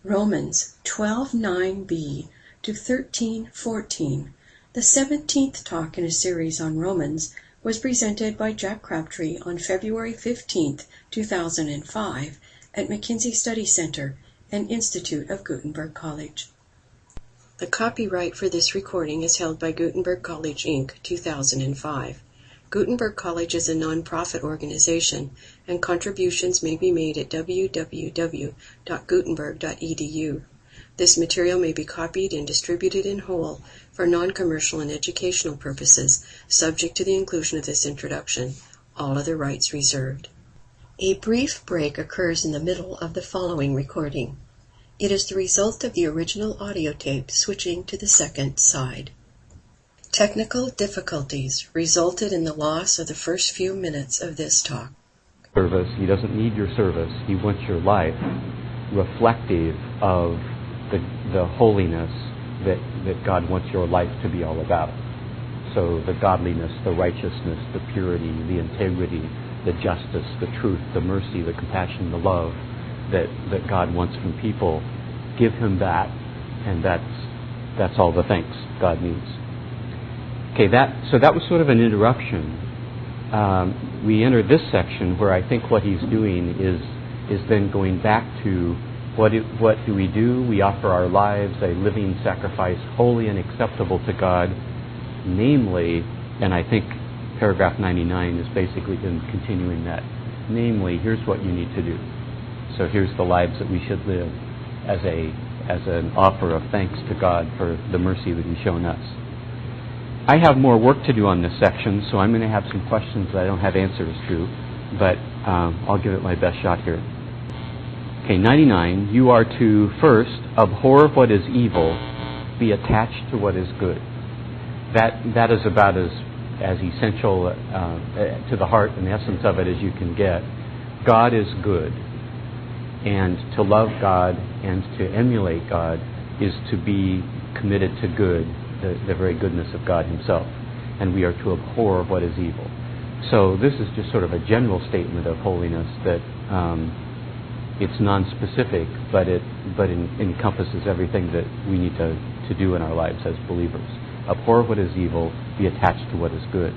Romans 12:9b to 13:14. The 17th talk in a series on Romans was presented by Jack Crabtree on February 15, 2005 at McKinsey Study Center and Institute of Gutenberg College. The copyright for this recording is held by Gutenberg College, Inc., 2005. Gutenberg College is a non-profit organization, and contributions may be made at www.gutenberg.edu. This material may be copied and distributed in whole for non-commercial and educational purposes, subject to the inclusion of this introduction. All other rights reserved. A brief break occurs in the middle of the following recording. It is the result of the original audio tape switching to the second side. Technical difficulties resulted in the loss of the first few minutes of this talk. Service. He doesn't need your service. He wants your life reflective of the holiness that God wants your life to be all about. So the godliness, the righteousness, the purity, the integrity, the justice, the truth, the mercy, the compassion, the love that God wants from people. Give him that, and that's all the thanks God needs. Okay, so that was sort of an interruption. We enter this section where I think what he's doing is then going back to what do we do? We offer our lives a living sacrifice, holy and acceptable to God, namely, and I think paragraph 99 is basically continuing that. Namely, here's what you need to do. So here's the lives that we should live as an offer of thanks to God for the mercy that he's shown us. I have more work to do on this section, so I'm going to have some questions that I don't have answers to, but I'll give it my best shot here. Okay, 99, you are to first abhor what is evil, be attached to what is good. That is about as essential to the heart and the essence of it as you can get. God is good, and to love God and to emulate God is to be committed to good, the very goodness of God himself, and we are to abhor what is evil. So this is just sort of a general statement of holiness that it's non-specific, but it encompasses everything that we need to do in our lives as believers. Abhor what is evil, be attached to what is good.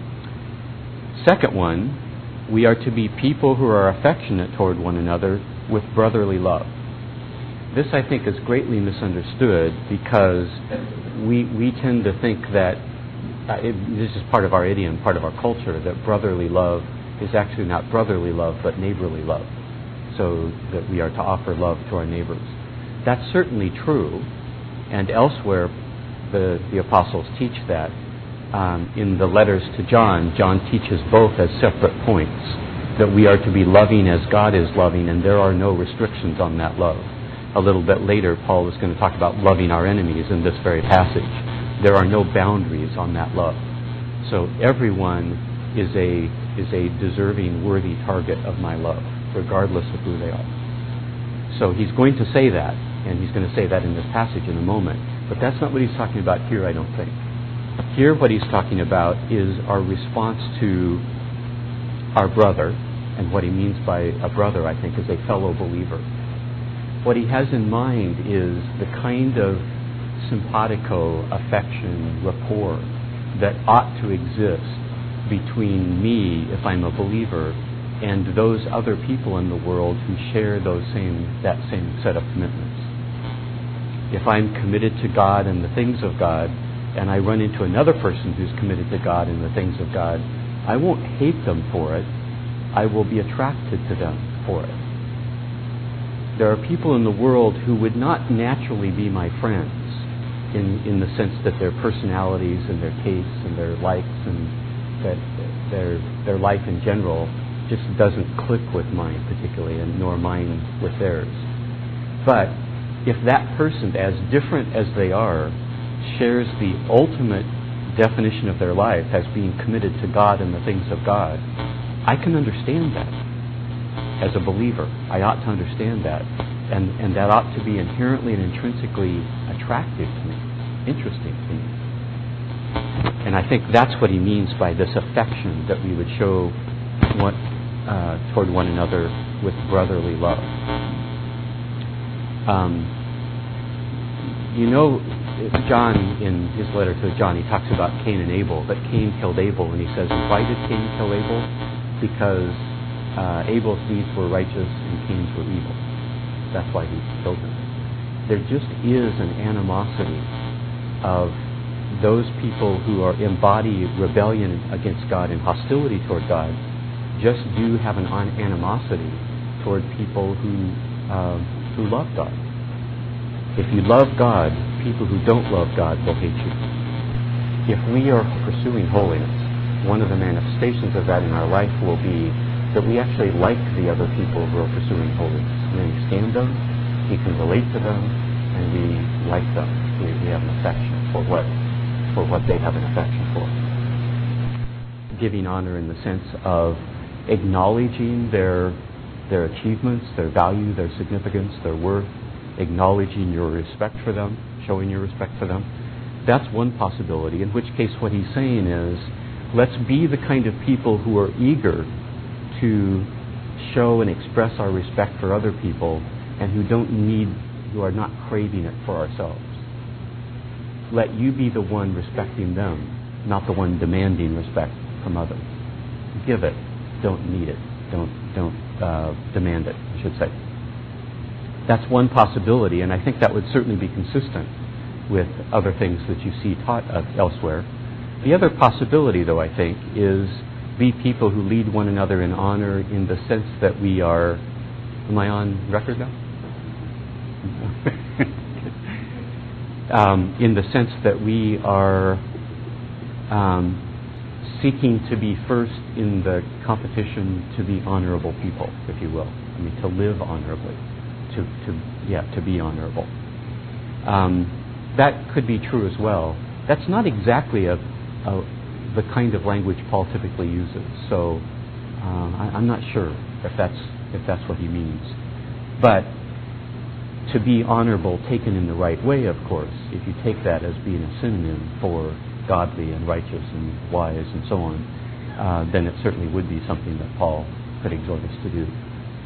Second one, we are to be people who are affectionate toward one another with brotherly love. This, I think, is greatly misunderstood because we tend to think that this is part of our idiom, part of our culture, that brotherly love is actually not brotherly love, but neighborly love. So that we are to offer love to our neighbors. That's certainly true, and elsewhere the apostles teach that. In the letters to John teaches both as separate points, that we are to be loving as God is loving, and there are no restrictions on that love. A little bit later, Paul is going to talk about loving our enemies in this very passage. There are no boundaries on that love. So everyone is a deserving, worthy target of my love, regardless of who they are. So he's going to say that, and he's going to say that in this passage in a moment. But that's not what he's talking about here, I don't think. Here what he's talking about is our response to our brother, and what he means by a brother, I think, is a fellow believer. What he has in mind is the kind of simpatico, affection, rapport that ought to exist between me, if I'm a believer, and those other people in the world who share that same set of commitments. If I'm committed to God and the things of God, and I run into another person who's committed to God and the things of God, I won't hate them for it. I will be attracted to them for it. There are people in the world who would not naturally be my friends in the sense that their personalities and their tastes and their likes and that their life in general just doesn't click with mine particularly, and nor mine with theirs. But if that person, as different as they are, shares the ultimate definition of their life as being committed to God and the things of God, I can understand that. As a believer, I ought to understand that. And that ought to be inherently and intrinsically attractive to me, interesting to me. And I think that's what he means by this affection that we would show toward one another with brotherly love. John, in his letter to John, he talks about Cain and Abel, but Cain killed Abel, and he says, why did Cain kill Abel? Because Abel's deeds were righteous and Cain's were evil. That's why he killed him. There just is an animosity of those people who embody rebellion against God and hostility toward God, just do have an animosity toward people who love God. If you love God, people who don't love God will hate you. If we are pursuing holiness, one of the manifestations of that in our life will be that we actually like the other people who are pursuing holiness. We understand them, we can relate to them, and we like them. We have an affection for what they have an affection for. Giving honor in the sense of acknowledging their achievements, their value, their significance, their worth, acknowledging your respect for them, showing your respect for them. That's one possibility, in which case what he's saying is, let's be the kind of people who are eager to show and express our respect for other people and who are not craving it for ourselves. Let you be the one respecting them, not the one demanding respect from others. Give it, don't need it. Don't demand it, I should say. That's one possibility, and I think that would certainly be consistent with other things that you see taught elsewhere. The other possibility, though, I think, is be people who lead one another in honor in the sense that we are... Am I on record now? In the sense that we are seeking to be first in the competition to be honorable people, if you will. I mean, to live honorably, to be honorable. That could be true as well. That's not exactly the kind of language Paul typically uses. So I'm not sure if that's what he means. But to be honorable, taken in the right way, of course, if you take that as being a synonym for godly and righteous and wise and so on, then it certainly would be something that Paul could exhort us to do,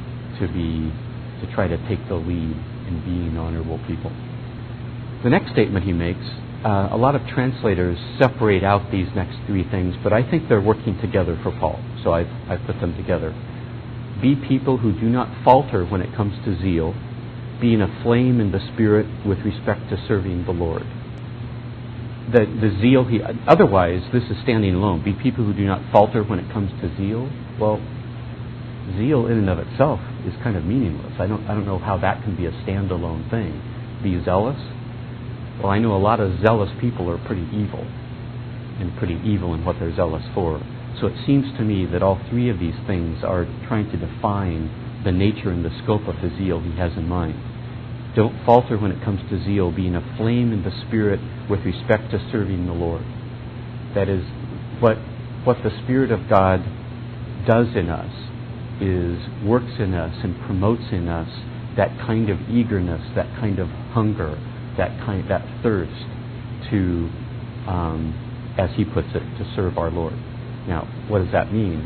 to try to take the lead in being honorable people. The next statement he makes, a lot of translators separate out these next three things, but I think they're working together for Paul, so I've put them together. Be people who do not falter when it comes to zeal, being aflame in the Spirit with respect to serving the Lord. The zeal, otherwise, this is standing alone. Be people who do not falter when it comes to zeal. Well, zeal in and of itself is kind of meaningless. I don't know how that can be a standalone thing. Be zealous? Well, I know a lot of zealous people are pretty evil in what they're zealous for. So it seems to me that all three of these things are trying to define the nature and the scope of the zeal he has in mind. Don't falter when it comes to zeal, being aflame in the Spirit with respect to serving the Lord. That is, what the Spirit of God does in us is works in us and promotes in us that kind of eagerness, that kind of hunger, that thirst to, as he puts it, to serve our Lord. Now, what does that mean?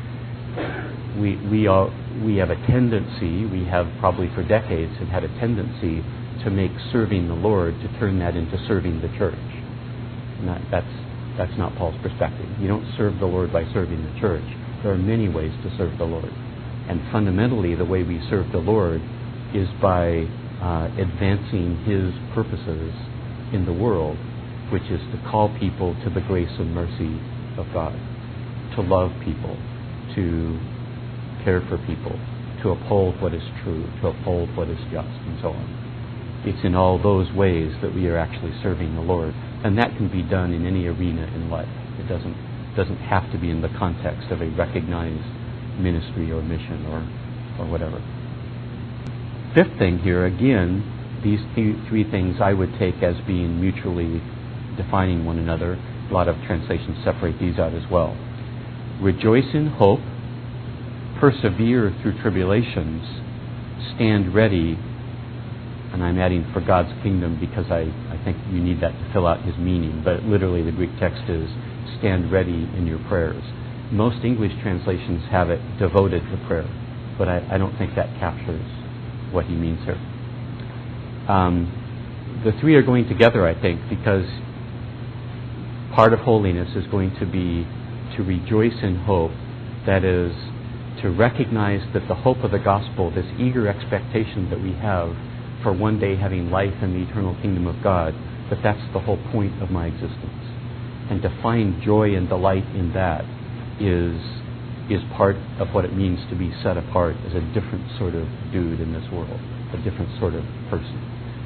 We have a tendency, we have probably for decades have had a tendency to make serving the Lord, to turn that into serving the church. And that's not Paul's perspective. You don't serve the Lord by serving the church. There are many ways to serve the Lord. And fundamentally, the way we serve the Lord is by advancing His purposes in the world, which is to call people to the grace and mercy of God, to love people, to care for people, to uphold what is true, to uphold what is just, and so on. It's in all those ways that we are actually serving the Lord. And that can be done in any arena in life. It doesn't have to be in the context of a recognized ministry or mission or whatever. Fifth thing here, again, these three things I would take as being mutually defining one another. A lot of translations separate these out as well. Rejoice in hope, persevere through tribulations, stand ready, and I'm adding for God's kingdom because I think you need that to fill out his meaning, but literally the Greek text is stand ready in your prayers. Most English translations have it devoted to prayer, but I don't think that captures what he means here. The three are going together, I think, because part of holiness is going to be to rejoice in hope. That is, to recognize that the hope of the gospel, this eager expectation that we have for one day having life in the eternal kingdom of God, that that's the whole point of my existence. And to find joy and delight in that is part of what it means to be set apart as a different sort of dude in this world, a different sort of person.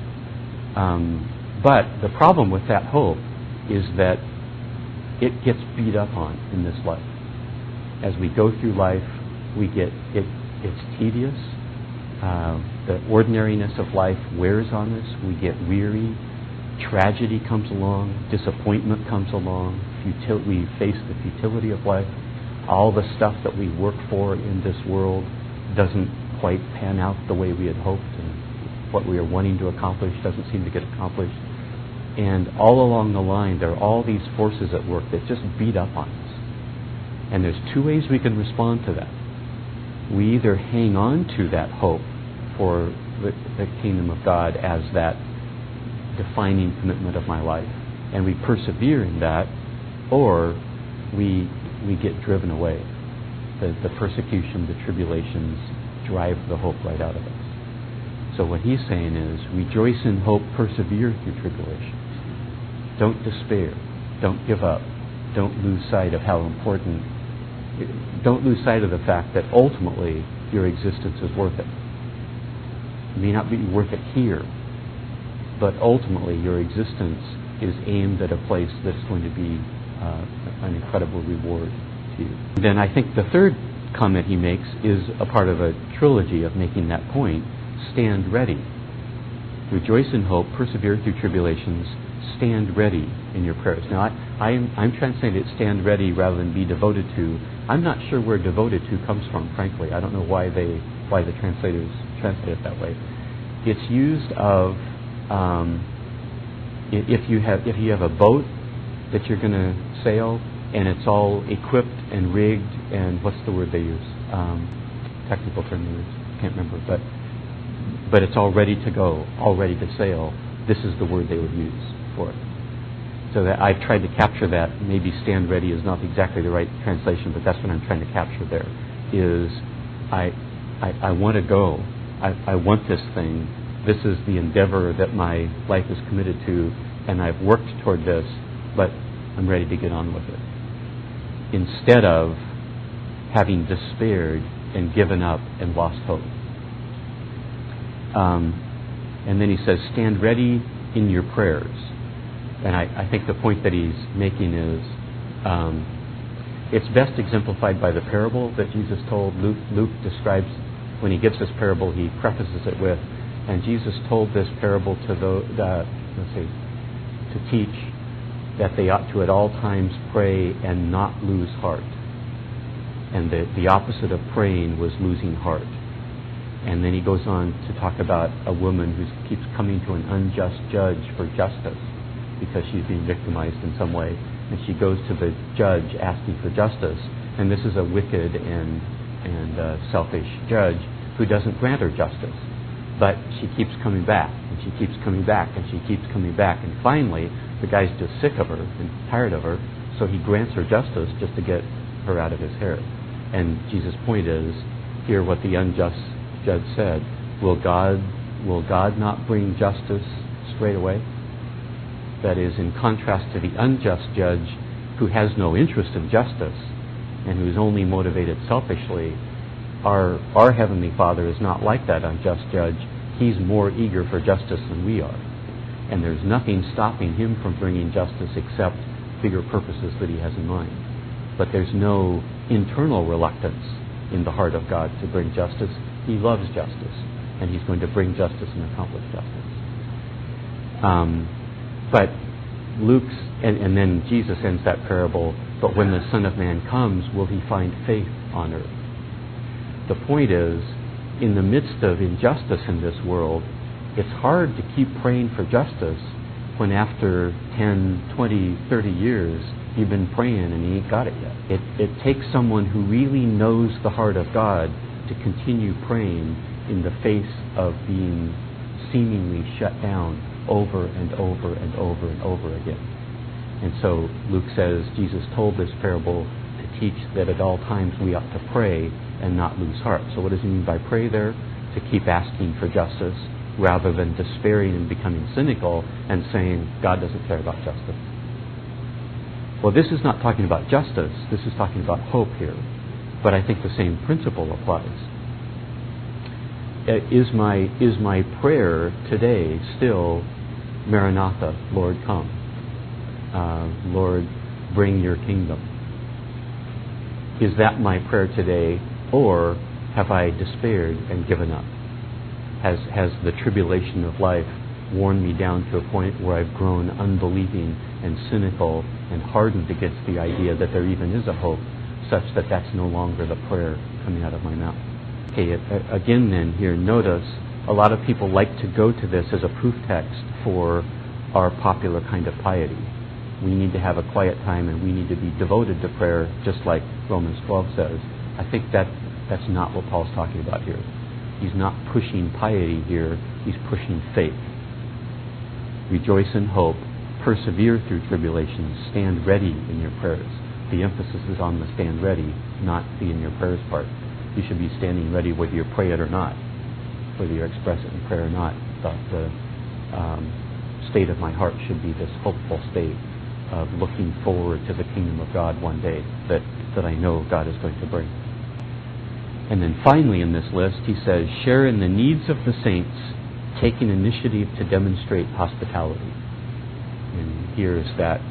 But the problem with that hope is that it gets beat up on in this life. As we go through life, it's tedious. The ordinariness of life wears on us. We get weary. Tragedy comes along. Disappointment comes along. We face the futility of life. All the stuff that we work for in this world doesn't quite pan out the way we had hoped, and what we are wanting to accomplish doesn't seem to get accomplished. And all along the line, there are all these forces at work that just beat up on us. And there's two ways we can respond to that. We either hang on to that hope for the kingdom of God as that defining commitment of my life, and we persevere in that, or we get driven away. The persecution, the tribulations drive the hope right out of us. So what he's saying is, rejoice in hope, persevere through tribulations. Don't despair. Don't give up. Don't lose sight of how important. Don't lose sight of the fact that ultimately your existence is worth it. It may not be worth it here, but ultimately your existence is aimed at a place that's going to be an incredible reward to you. Then I think the third comment he makes is a part of a trilogy of making that point. Stand ready. Rejoice in hope, persevere through tribulations, stand ready in your prayers. Now, I'm translating it stand ready rather than be devoted to. I'm not sure where devoted to comes from, frankly. I don't know why the translators translate it that way. It's used of if you have a boat that you're going to sail and it's all equipped and rigged and what's the word they use? Technical term they use. Can't remember, but it's all ready to go, all ready to sail. This is the word they would use for it. So that I've tried to capture that. Maybe stand ready is not exactly the right translation, but that's what I'm trying to capture there. Is I want to go. I want this thing. This is the endeavor that my life is committed to, and I've worked toward this, but I'm ready to get on with it. Instead of having despaired and given up and lost hope. And then he says, stand ready in your prayers. And I think the point that he's making is, it's best exemplified by the parable that Jesus told. Luke describes, when he gives this parable, he prefaces it with, and Jesus told this parable to teach that they ought to at all times pray and not lose heart. And the opposite of praying was losing heart. And then he goes on to talk about a woman who keeps coming to an unjust judge for justice because she's being victimized in some way. And she goes to the judge asking for justice. And this is a wicked and selfish judge who doesn't grant her justice. But she keeps coming back, and she keeps coming back, and she keeps coming back. And finally, the guy's just sick of her and tired of her, so he grants her justice just to get her out of his hair. And Jesus' point is, hear what the unjust judge said. Will God not bring justice straight away? That is, in contrast to the unjust judge who has no interest in justice and who's only motivated selfishly, our Heavenly Father is not like that unjust judge. He's more eager for justice than we are. And there's nothing stopping him from bringing justice except bigger purposes that he has in mind. But there's no internal reluctance in the heart of God to bring justice. He loves justice, and he's going to bring justice and accomplish justice. But Luke's, and then Jesus ends that parable, but when the Son of Man comes, will he find faith on earth? The point is, in the midst of injustice in this world, it's hard to keep praying for justice when after 10, 20, 30 years, you've been praying and you ain't got it yet. It takes someone who really knows the heart of God to continue praying in the face of being seemingly shut down over and over and over and over again. And so Luke says Jesus told this parable to teach that at all times we ought to pray and not lose heart. So what does he mean by pray there? To keep asking for justice rather than despairing and becoming cynical and saying God doesn't care about justice. Well, this is not talking about justice. This is talking about hope here. But I think the same principle applies. Is my prayer today still, Maranatha, Lord come? Lord, bring your kingdom. Is that my prayer today, or have I despaired and given up? Has the tribulation of life worn me down to a point where I've grown unbelieving and cynical and hardened against the idea that there even is a hope, such that that's no longer the prayer coming out of my mouth? Okay, again then here, notice a lot of people like to go to this as a proof text for our popular kind of piety. We need to have a quiet time and we need to be devoted to prayer, just like Romans 12 says. I think that's not what Paul's talking about here. He's not pushing piety here, he's pushing faith. Rejoice in hope, persevere through tribulations, stand ready in your prayers. The emphasis is on the stand ready, not the in your prayers part. You should be standing ready whether you pray it or not, whether you express it in prayer or not. The state of my heart should be this hopeful state of looking forward to the kingdom of God one day that I know God is going to bring. And then finally in this list, he says, share in the needs of the saints, taking initiative to demonstrate hospitality. And here is that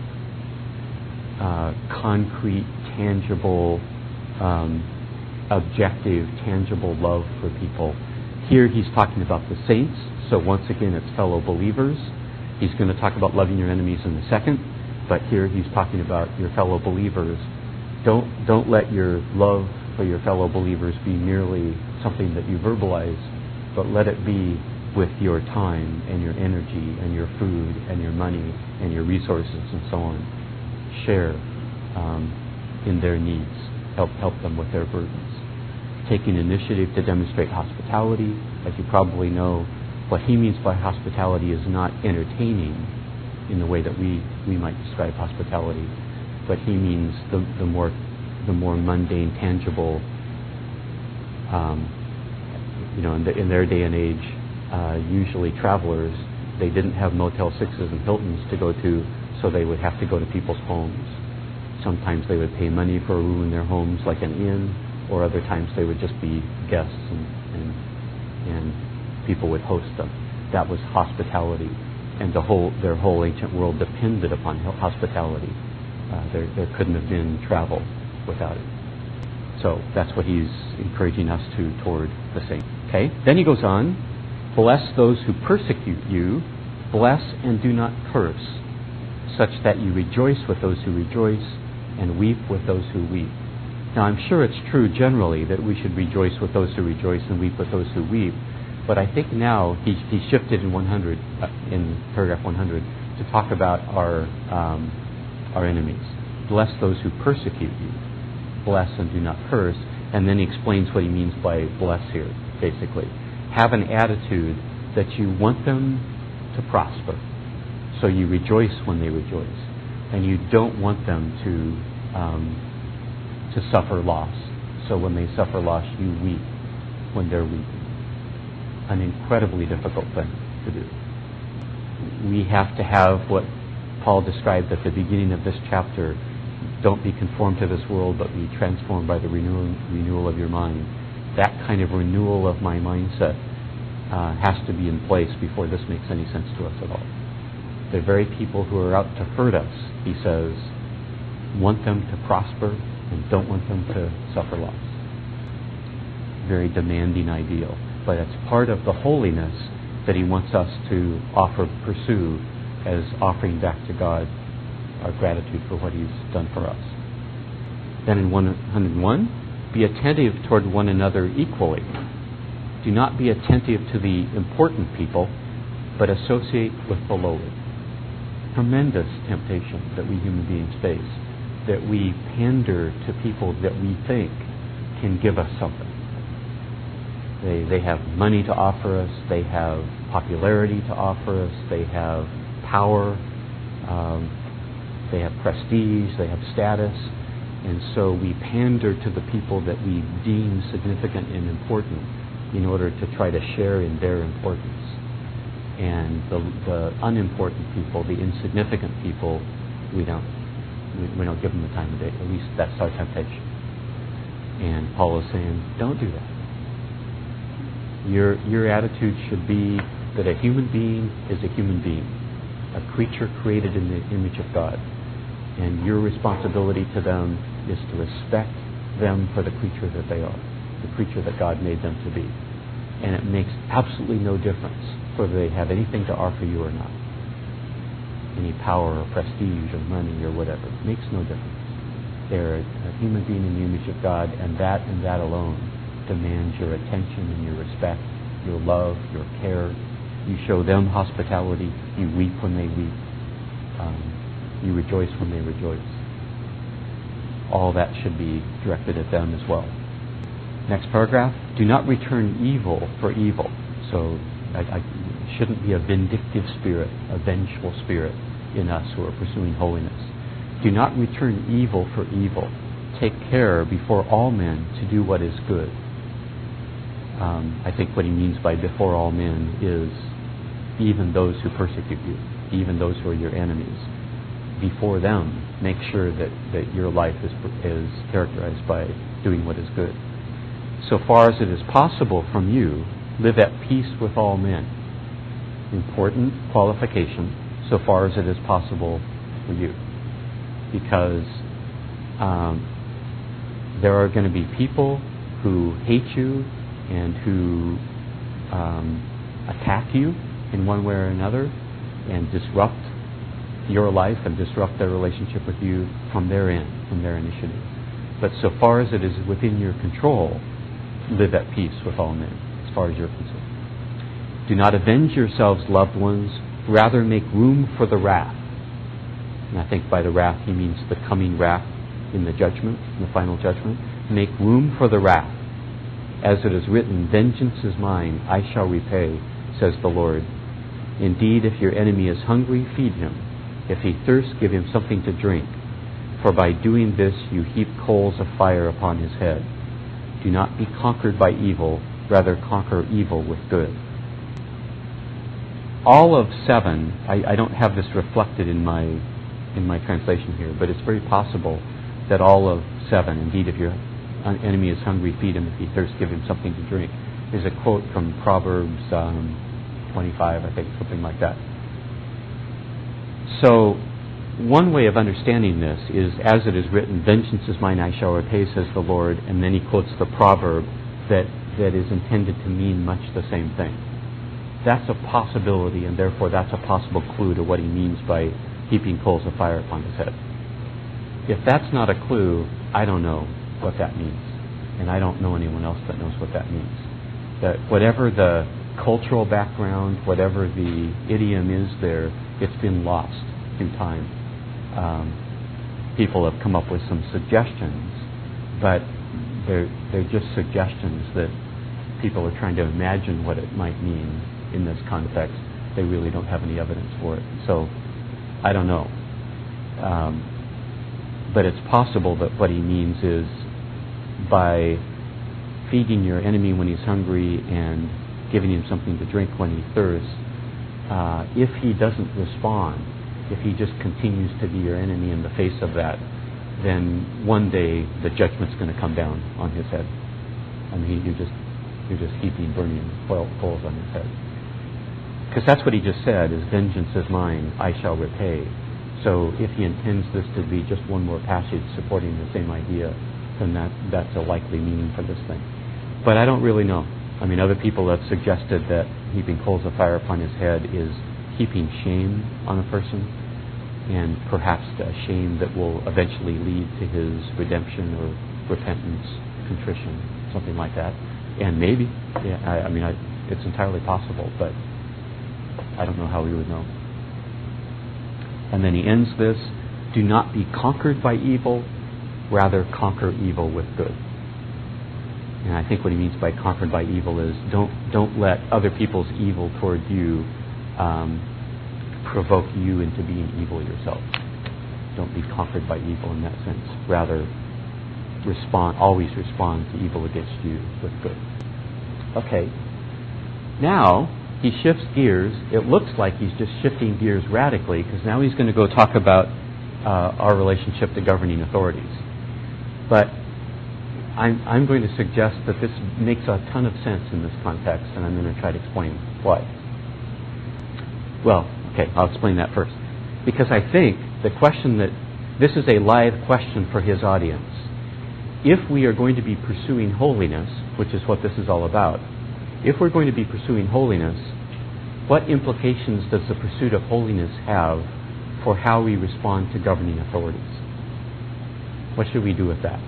concrete, tangible, objective, tangible love for people. Here he's talking about the saints, so once again it's fellow believers. He's going to talk about loving your enemies in a second, but here he's talking about your fellow believers. Don't let your love for your fellow believers be merely something that you verbalize, but let it be with your time and your energy and your food and your money and your resources and so on. Share in their needs. Help them with their burdens. Taking initiative to demonstrate hospitality. As you probably know, what he means by hospitality is not entertaining in the way that we might describe hospitality, but he means the more mundane, tangible. In their day and age, usually travelers, they didn't have Motel 6s and Hiltons to go to, so they would have to go to people's homes. Sometimes they would pay money for a room in their homes, like an inn, or other times they would just be guests and people would host them. That was hospitality, and their whole ancient world depended upon hospitality. There couldn't have been travel without it. So that's what he's encouraging us toward the saints. Okay. Then he goes on, bless those who persecute you, bless and do not curse, such that you rejoice with those who rejoice and weep with those who weep. Now I'm sure it's true generally that we should rejoice with those who rejoice and weep with those who weep, but I think now he shifted in paragraph 100 to talk about our enemies. Bless those who persecute you. Bless and do not curse. And then he explains what he means by bless here, basically. Have an attitude that you want them to prosper. So you rejoice when they rejoice. And you don't want them to suffer loss. So when they suffer loss, you weep when they're weeping. An incredibly difficult thing to do. We have to have what Paul described at the beginning of this chapter. Don't be conformed to this world, but be transformed by the renewal of your mind. That kind of renewal of my mindset has to be in place before this makes any sense to us at all. The very people who are out to hurt us, he says, want them to prosper and don't want them to suffer loss. Very demanding ideal, but it's part of the holiness that he wants us to pursue as offering back to God our gratitude for what he's done for us. Then in 101, be attentive toward one another equally. Do not be attentive to the important people, but associate with the lowly. Tremendous temptation that we human beings face, that we pander to people that we think can give us something. They have money to offer us, they have popularity to offer us. They have power. They have prestige. They have status. And so we pander to the people that we deem significant and important in order to try to share in their importance. And the unimportant people, the insignificant people, we don't give them the time of day. At least that's our temptation. And Paul is saying, don't do that. Your attitude should be that a human being is a human being, a creature created in the image of God. And your responsibility to them is to respect them for the creature that they are, the creature that God made them to be. And it makes absolutely no difference whether they have anything to offer you or not. Any power or prestige or money or whatever. It makes no difference. They're a human being in the image of God, and that alone demands your attention and your respect, your love, your care. You show them hospitality. You weep when they weep. You rejoice when they rejoice. All that should be directed at them as well. Next paragraph. Do not return evil for evil. So I shouldn't be a vindictive spirit, a vengeful spirit in us who are pursuing holiness. Do not return evil for evil. Take care before all men to do what is good. I think what he means by before all men is even those who persecute you, even those who are your enemies. Before them, make sure that your life is characterized by doing what is good. So far as it is possible from you, live at peace with all men. Important qualification, so far as it is possible for you. Because there are going to be people who hate you and who attack you in one way or another and disrupt your life and disrupt their relationship with you from their end, from their initiative. But so far as it is within your control, live at peace with all men, as far as you're concerned. Do not avenge yourselves, loved ones, rather make room for the wrath. And I think by the wrath he means the coming wrath in the judgment, in the final judgment. Make room for the wrath. As it is written, vengeance is mine, I shall repay, says the Lord. Indeed, if your enemy is hungry, feed him. If he thirsts, give him something to drink. For by doing this you heap coals of fire upon his head. Do not be conquered by evil, rather conquer evil with good. All of 7, I don't have this reflected in my translation here, but it's very possible that all of 7, indeed if your enemy is hungry, feed him. If he thirsts, give him something to drink. There's a quote from Proverbs 25, I think, something like that. So, one way of understanding this is, as it is written, vengeance is mine, I shall repay, says the Lord, and then he quotes the proverb that is intended to mean much the same thing. That's a possibility, and therefore that's a possible clue to what he means by heaping coals of fire upon his head. If that's not a clue, I don't know what that means, and I don't know anyone else that knows what that means. That whatever the cultural background, whatever the idiom is there, it's been lost through time. People have come up with some suggestions, but they're just suggestions that people are trying to imagine what it might mean in this context. They really don't have any evidence for it. So, I don't know. But it's possible that what he means is by feeding your enemy when he's hungry and giving him something to drink when he thirsts, if he doesn't respond, if he just continues to be your enemy in the face of that, then one day the judgment's going to come down on his head. I mean, you're just heaping burning coals on his head. Because that's what he just said, is vengeance is mine, I shall repay. So if he intends this to be just one more passage supporting the same idea, then that's a likely meaning for this thing. But I don't really know. I mean, other people have suggested that heaping coals of fire upon his head is heaping shame on a person, and perhaps a shame that will eventually lead to his redemption or repentance, contrition, something like that. And maybe, it's entirely possible, but I don't know how we would know. And then he ends this, do not be conquered by evil, rather conquer evil with good. And I think what he means by conquered by evil is don't let other people's evil towards you provoke you into being evil yourself. Don't be conquered by evil in that sense. Rather, always respond to evil against you with good. Okay. Now, he shifts gears. It looks like he's just shifting gears radically, because now he's going to go talk about our relationship to governing authorities. But I'm going to suggest that this makes a ton of sense in this context, and I'm going to try to explain why. Well, okay, I'll explain that first. Because I think the question this is a live question for his audience. If we are going to be pursuing holiness, which is what this is all about, if we're going to be pursuing holiness, what implications does the pursuit of holiness have for how we respond to governing authorities? What should we do with that?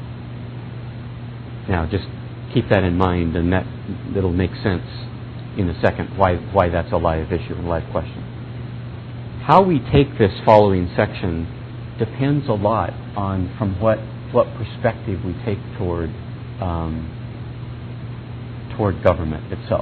Now, just keep that in mind, and that'll make sense in a second why that's a live issue and live question. How we take this following section depends a lot on from what perspective we take toward government itself.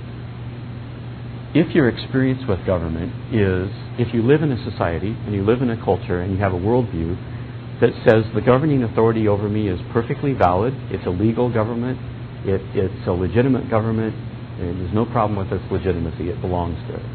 If your experience with government is, if you live in a society and you live in a culture and you have a worldview that says the governing authority over me is perfectly valid, it's a legal government, it's a legitimate government, and there's no problem with its legitimacy, it belongs to it,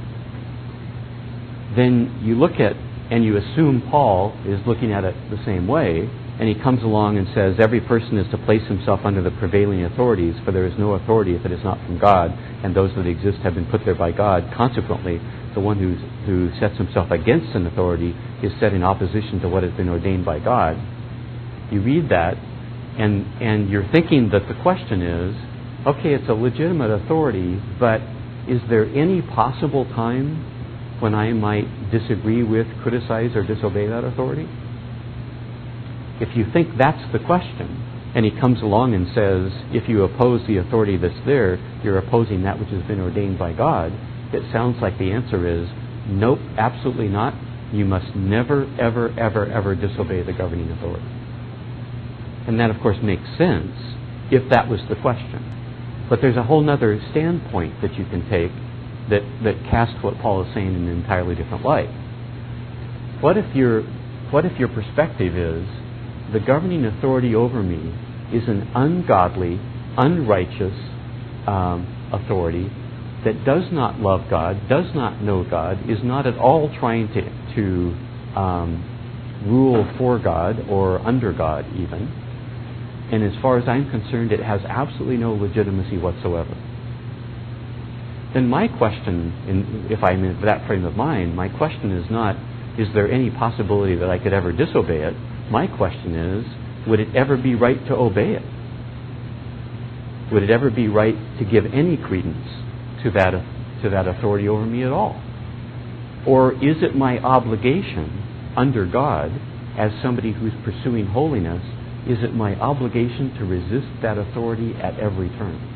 then you look at and you assume Paul is looking at it the same way, and he comes along and says every person is to place himself under the prevailing authorities, for there is no authority if it is not from God, and those that exist have been put there by God. Consequently, the one who sets himself against an authority is set in opposition to what has been ordained by God. You read that, and you're thinking that the question is, okay, it's a legitimate authority, but is there any possible time when I might disagree with, criticize, or disobey that authority? If you think that's the question, and he comes along and says, if you oppose the authority that's there, you're opposing that which has been ordained by God, it sounds like the answer is, nope, absolutely not. You must never, ever, ever, ever disobey the governing authority. And that, of course, makes sense if that was the question. But there's a whole other standpoint that you can take that casts what Paul is saying in an entirely different light. What if your perspective is, the governing authority over me is an ungodly, unrighteous authority that does not love God, does not know God, is not at all trying to rule for God or under God even. And as far as I'm concerned, it has absolutely no legitimacy whatsoever. Then my question, if I'm in that frame of mind, my question is not, is there any possibility that I could ever disobey it? My question is, would it ever be right to obey it? Would it ever be right to give any credence to that authority over me at all? Or is it my obligation under God, as somebody who's pursuing holiness, is it my obligation to resist that authority at every turn?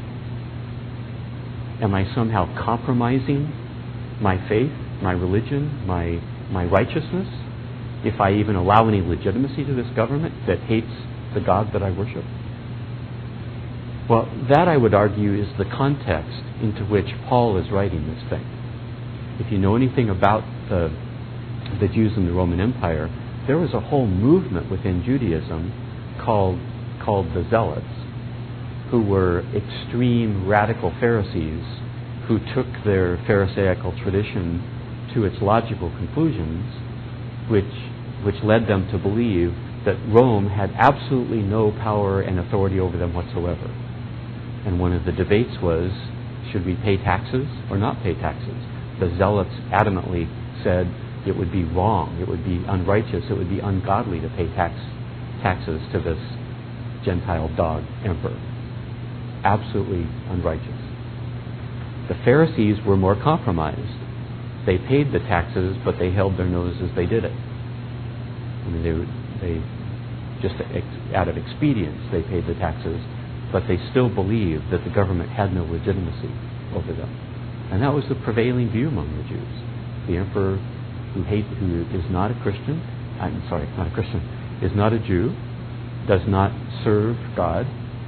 Am I somehow compromising my faith, my religion, my righteousness, if I even allow any legitimacy to this government that hates the God that I worship? Well, that, I would argue, is the context into which Paul is writing this thing. If you know anything about the Jews in the Roman Empire, there was a whole movement within Judaism called the Zealots, who were extreme radical Pharisees who took their Pharisaical tradition to its logical conclusions, which led them to believe that Rome had absolutely no power and authority over them whatsoever. And one of the debates was, should we pay taxes or not pay taxes? The Zealots adamantly said it would be wrong, it would be unrighteous, it would be ungodly to pay taxes to this Gentile dog emperor. Absolutely unrighteous. The Pharisees were more compromised. They paid the taxes, but they held their nose as they did it. I mean, they just out of expedience, they paid the taxes, but they still believed that the government had no legitimacy over them. And that was the prevailing view among the Jews. The emperor who is not a Christian, is not a Jew, does not serve God,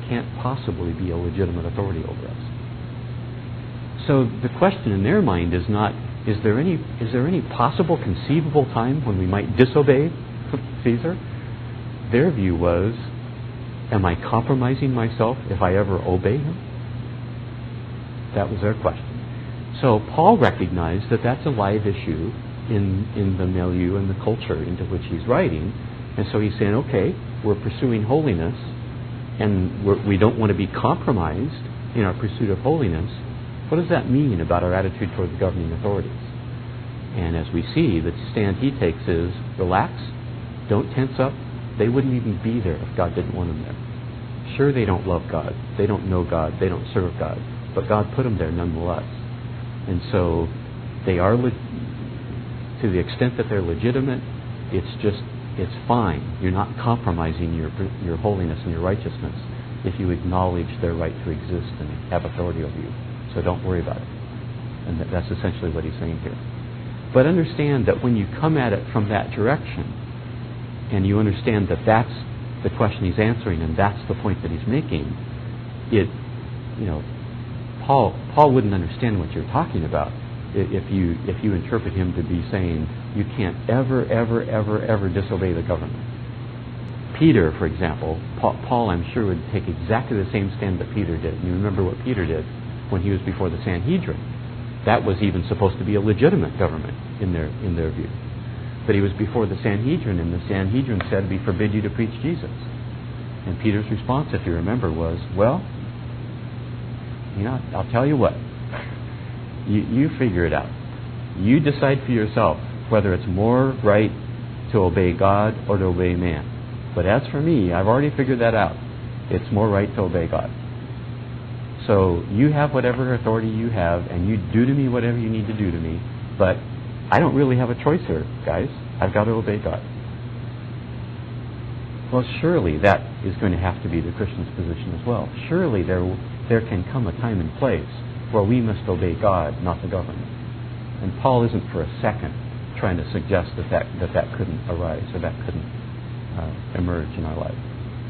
can't possibly be a legitimate authority over us. So the question in their mind is not, is there any possible conceivable time when we might disobey Caesar? Their view was, am I compromising myself if I ever obey him? That was their question. So Paul recognized that that's a live issue in the milieu and the culture into which he's writing. And so he's saying, okay, we're pursuing holiness, and we don't want to be compromised in our pursuit of holiness. What does that mean about our attitude toward the governing authorities? And as we see, the stand he takes is, relax, don't tense up. They wouldn't even be there if God didn't want them there. Sure, they don't love God, they don't know God, they don't serve God, but God put them there nonetheless. And so they are, to the extent that they're legitimate, it's fine. You're not compromising your holiness and your righteousness if you acknowledge their right to exist and have authority over you. So don't worry about it. And that's essentially what he's saying here. But understand that when you come at it from that direction, and you understand that that's the question he's answering, and that's the point that he's making, Paul wouldn't understand what you're talking about if you interpret him to be saying you can't ever disobey the government. Peter, for example, Paul, I'm sure, would take exactly the same stand that Peter did. And you remember what Peter did when he was before the Sanhedrin. That was even supposed to be a legitimate government in their view. But he was before the Sanhedrin, and the Sanhedrin said, we forbid you to preach Jesus. And Peter's response, if you remember, was, well, I'll tell you what. You figure it out. You decide for yourself whether it's more right to obey God or to obey man. But as for me, I've already figured that out. It's more right to obey God. So you have whatever authority you have, and you do to me whatever you need to do to me, but I don't really have a choice here, guys. I've got to obey God. Well, surely that is going to have to be the Christian's position as well. Surely there can come a time and place where we must obey God, not the government. And Paul isn't for a second trying to suggest that couldn't arise or that couldn't emerge in our life.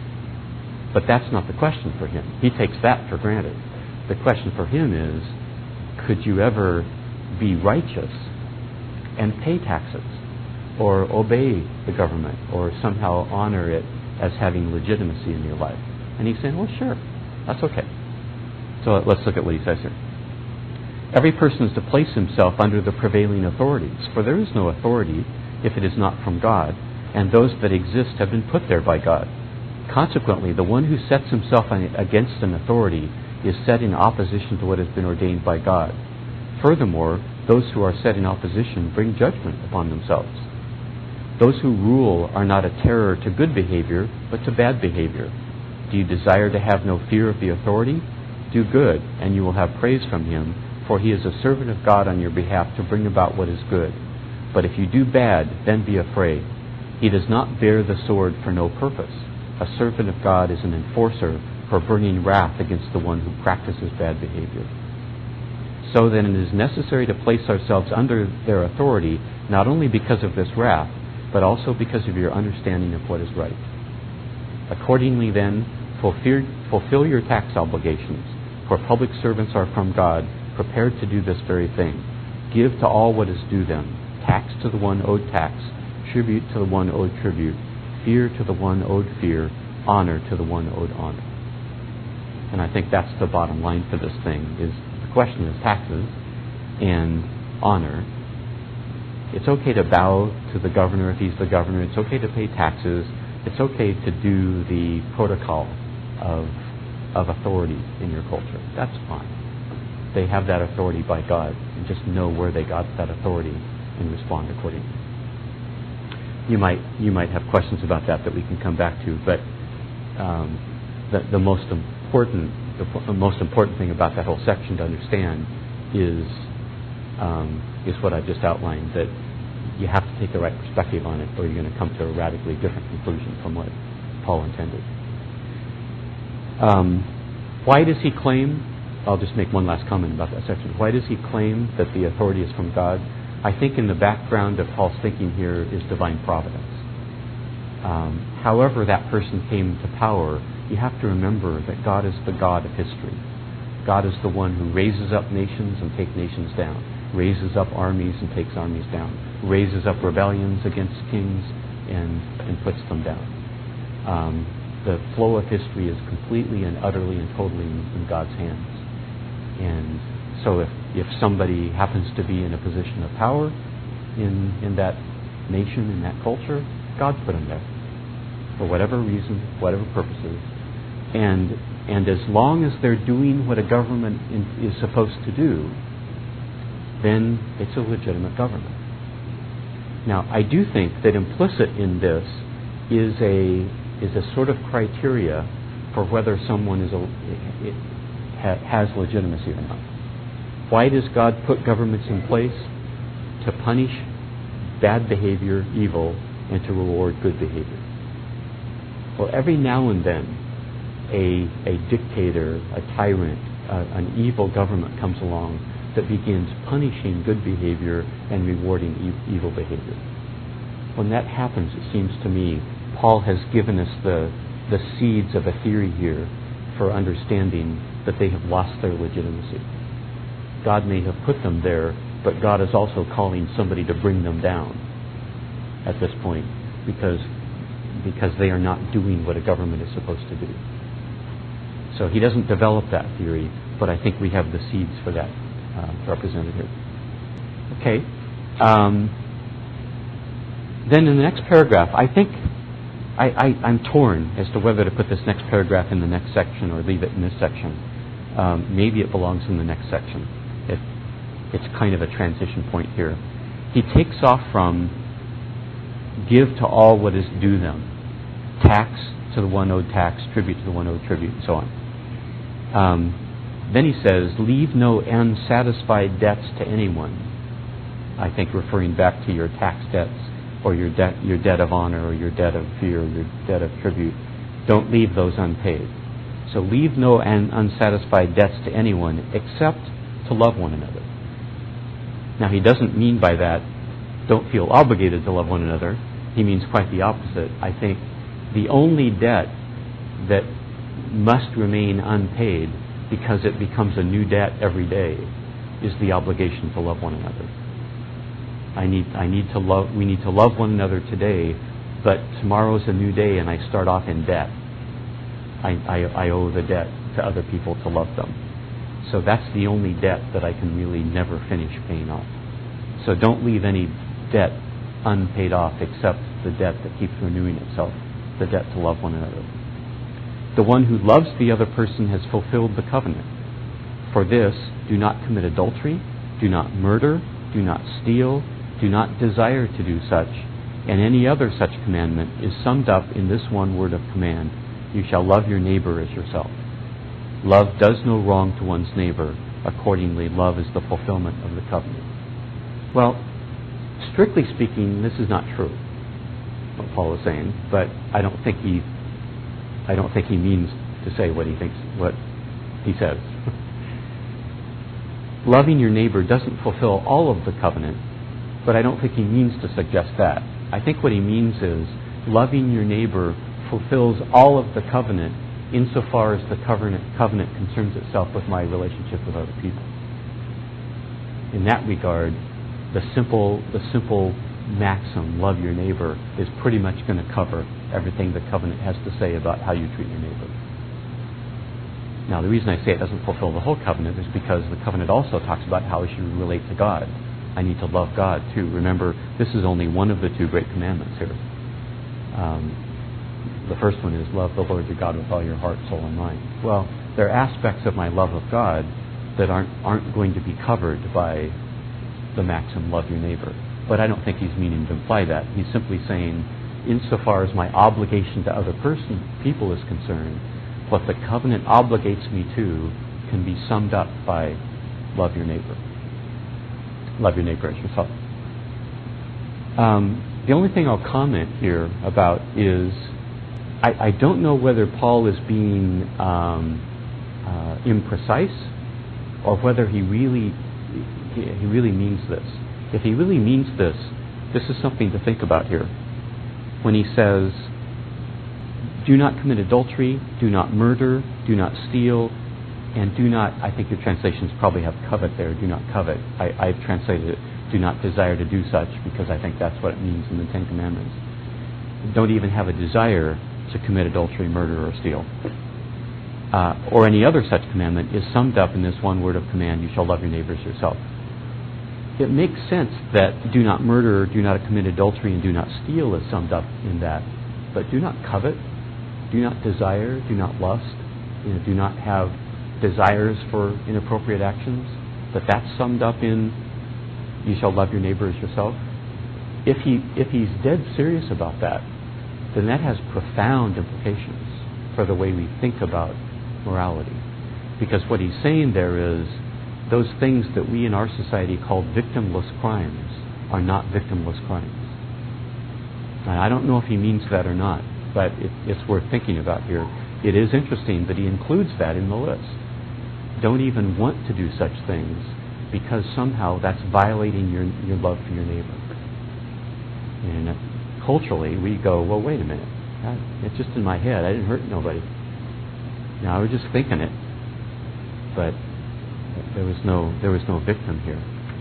But that's not the question for him. He takes that for granted. The question for him is, could you ever be righteous and pay taxes or obey the government or somehow honor it as having legitimacy in your life? And he's saying, well, sure, that's okay. So let's look at what he says here. Every person is to place himself under the prevailing authorities, for there is no authority if it is not from God, and those that exist have been put there by God. Consequently, the one who sets himself against an authority is set in opposition to what has been ordained by God. Furthermore, those who are set in opposition bring judgment upon themselves. Those who rule are not a terror to good behavior, but to bad behavior. Do you desire to have no fear of the authority? Do good, and you will have praise from him, for he is a servant of God on your behalf to bring about what is good. But if you do bad, then be afraid. He does not bear the sword for no purpose. A servant of God is an enforcer for bringing wrath against the one who practices bad behavior. So then it is necessary to place ourselves under their authority, not only because of this wrath, but also because of your understanding of what is right. Accordingly then, fulfill your tax obligations, for public servants are from God, prepared to do this very thing. Give to all what is due them, tax to the one owed tax, tribute to the one owed tribute, fear to the one owed fear, honor to the one owed honor. And I think that's the bottom line for this thing, is the question is taxes and honor. It's okay to bow to the governor if he's the governor. It's okay to pay taxes. It's okay to do the protocol of authority in your culture. That's fine. They have that authority by God, and just know where they got that authority and respond accordingly. You might have questions about that we can come back to, but the most important thing about that whole section to understand is what I just outlined, that you have to take the right perspective on it, or you're going to come to a radically different conclusion from what Paul intended. Why does he claim? I'll just make one last comment about that section. Why does he claim that the authority is from God? I think in the background of Paul's thinking here is divine providence. However that person came to power you have to remember that God is the God of history. God is the one who raises up nations and takes nations down, raises up armies and takes armies down, raises up rebellions against kings and puts them down. The flow of history is completely and utterly and totally in God's hands. And so if somebody happens to be in a position of power in that nation, in that culture, God put them there for whatever reason, whatever purposes. And as long as they're doing what a government is supposed to do, then it's a legitimate government. Now, I do think that implicit in this is a sort of criteria for whether someone has legitimacy or not. Why does God put governments in place? To punish bad behavior, evil, and to reward good behavior. Well, every now and then, a dictator, a tyrant, an evil government comes along that begins punishing good behavior and rewarding evil behavior. When that happens, it seems to me, Paul has given us the seeds of a theory here for understanding that they have lost their legitimacy. God may have put them there, but God is also calling somebody to bring them down at this point because they are not doing what a government is supposed to do. So he doesn't develop that theory, but I think we have the seeds for that represented here. Okay. Then in the next paragraph, I think I'm torn as to whether to put this next paragraph in the next section or leave it in this section. Maybe it belongs in the next section. It's kind of a transition point here. He takes off from give to all what is due them, tax to the one owed tax, tribute to the one owed tribute, and so on. Then he says, leave no unsatisfied debts to anyone. I think referring back to your tax debts or your debt of honor or your debt of fear or your debt of tribute. Don't leave those unpaid. So leave no unsatisfied debts to anyone except to love one another. Now he doesn't mean by that, don't feel obligated to love one another. He means quite the opposite. I think the only debt that must remain unpaid because it becomes a new debt every day is the obligation to love one another. We need to love one another today, but tomorrow's a new day and I start off in debt. I owe the debt to other people to love them. So that's the only debt that I can really never finish paying off. So don't leave any debt unpaid off except the debt that keeps renewing itself, the debt to love one another. The one who loves the other person has fulfilled the covenant. For this, do not commit adultery, do not murder, do not steal, do not desire to do such, and any other such commandment is summed up in this one word of command: you shall love your neighbor as yourself. Love does no wrong to one's neighbor. Accordingly, love is the fulfillment of the covenant. Well, strictly speaking, this is not true, what Paul is saying, but I don't think he means to say what he says. Loving your neighbor doesn't fulfill all of the covenant, but I don't think he means to suggest that. I think what he means is loving your neighbor fulfills all of the covenant insofar as the covenant concerns itself with my relationship with other people. In that regard, the simple maxim, love your neighbor, is pretty much going to cover everything the covenant has to say about how you treat your neighbor. Now, the reason I say it doesn't fulfill the whole covenant is because the covenant also talks about how I should relate to God. I need to love God too. Remember, this is only one of the two great commandments here. The first one is love the Lord your God with all your heart, soul, and mind. Well, there are aspects of my love of God that aren't going to be covered by the maxim, love your neighbor. But I don't think he's meaning to imply that. He's simply saying, insofar as my obligation to other people is concerned, what the covenant obligates me to can be summed up by love your neighbor. Love your neighbor as yourself. The only thing I'll comment here about is I don't know whether Paul is being imprecise or whether he really means this. If he really means this is something to think about here. When he says, do not commit adultery, do not murder, do not steal, and do not, I think your translations probably have covet there, do not covet. I've translated it, do not desire to do such, because I think that's what it means in the Ten Commandments. Don't even have a desire to commit adultery, murder, or steal. Or any other such commandment is summed up in this one word of command, you shall love your neighbors yourself. It makes sense that do not murder, do not commit adultery, and do not steal is summed up in that. But do not covet, do not desire, do not lust, do not have desires for inappropriate actions, that's summed up in you shall love your neighbor as yourself. If he's dead serious about that, then that has profound implications for the way we think about morality. Because what he's saying there is those things that we in our society call victimless crimes are not victimless crimes. And I don't know if he means that or not, but it's worth thinking about here. It is interesting that he includes that in the list. Don't even want to do such things because somehow that's violating your love for your neighbor. And culturally we go, well, wait a minute. It's just in my head. I didn't hurt nobody. I was just thinking it. But there was no victim here.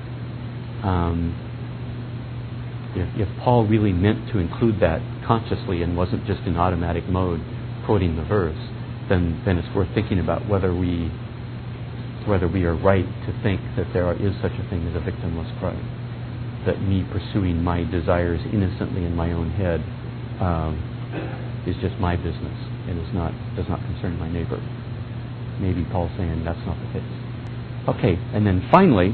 If Paul really meant to include that consciously and wasn't just in automatic mode quoting the verse, then it's worth thinking about whether we are right to think that there is such a thing as a victimless crime. That me pursuing my desires innocently in my own head is just my business and does not concern my neighbor. Maybe Paul's saying that's not the case. Okay, and then finally,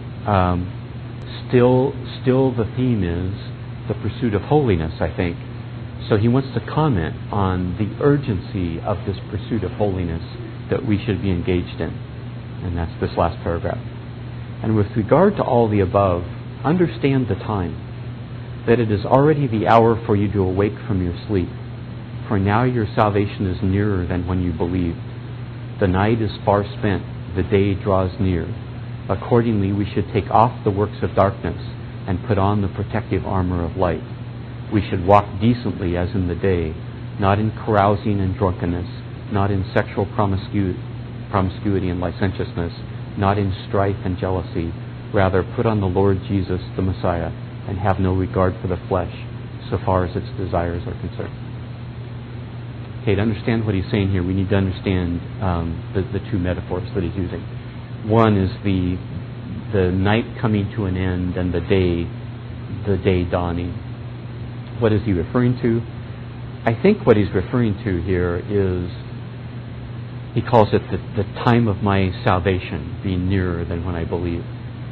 still the theme is the pursuit of holiness, I think. So he wants to comment on the urgency of this pursuit of holiness that we should be engaged in. And that's this last paragraph. And with regard to all the above, understand the time, that it is already the hour for you to awake from your sleep. For now your salvation is nearer than when you believed. The night is far spent, the day draws near. Accordingly, we should take off the works of darkness and put on the protective armor of light. We should walk decently as in the day, not in carousing and drunkenness, not in sexual promiscuity and licentiousness, not in strife and jealousy. Rather, put on the Lord Jesus, the Messiah, and have no regard for the flesh, so far as its desires are concerned. Okay, to understand what he's saying here, we need to understand the two metaphors that he's using. One is the night coming to an end and the day dawning. What is he referring to? I think what he's referring to here is, he calls it the time of my salvation being nearer than when I believe.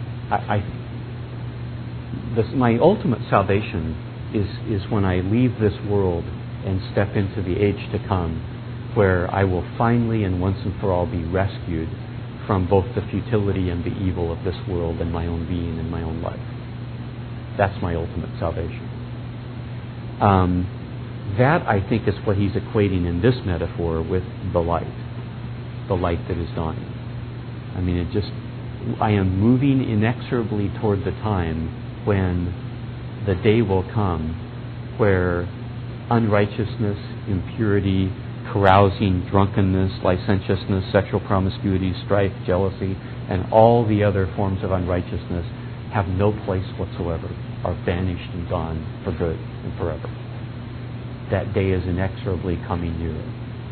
My ultimate salvation is when I leave this world and step into the age to come, where I will finally and once and for all be rescued from both the futility and the evil of this world and my own being and my own life. That's my ultimate salvation. That, I think, is what he's equating in this metaphor with the light that is dawning. I mean, I am moving inexorably toward the time when the day will come where unrighteousness, impurity, carousing, drunkenness, licentiousness, sexual promiscuity, strife, jealousy, and all the other forms of unrighteousness have no place whatsoever, are banished and gone for good and forever. That day is inexorably coming nearer.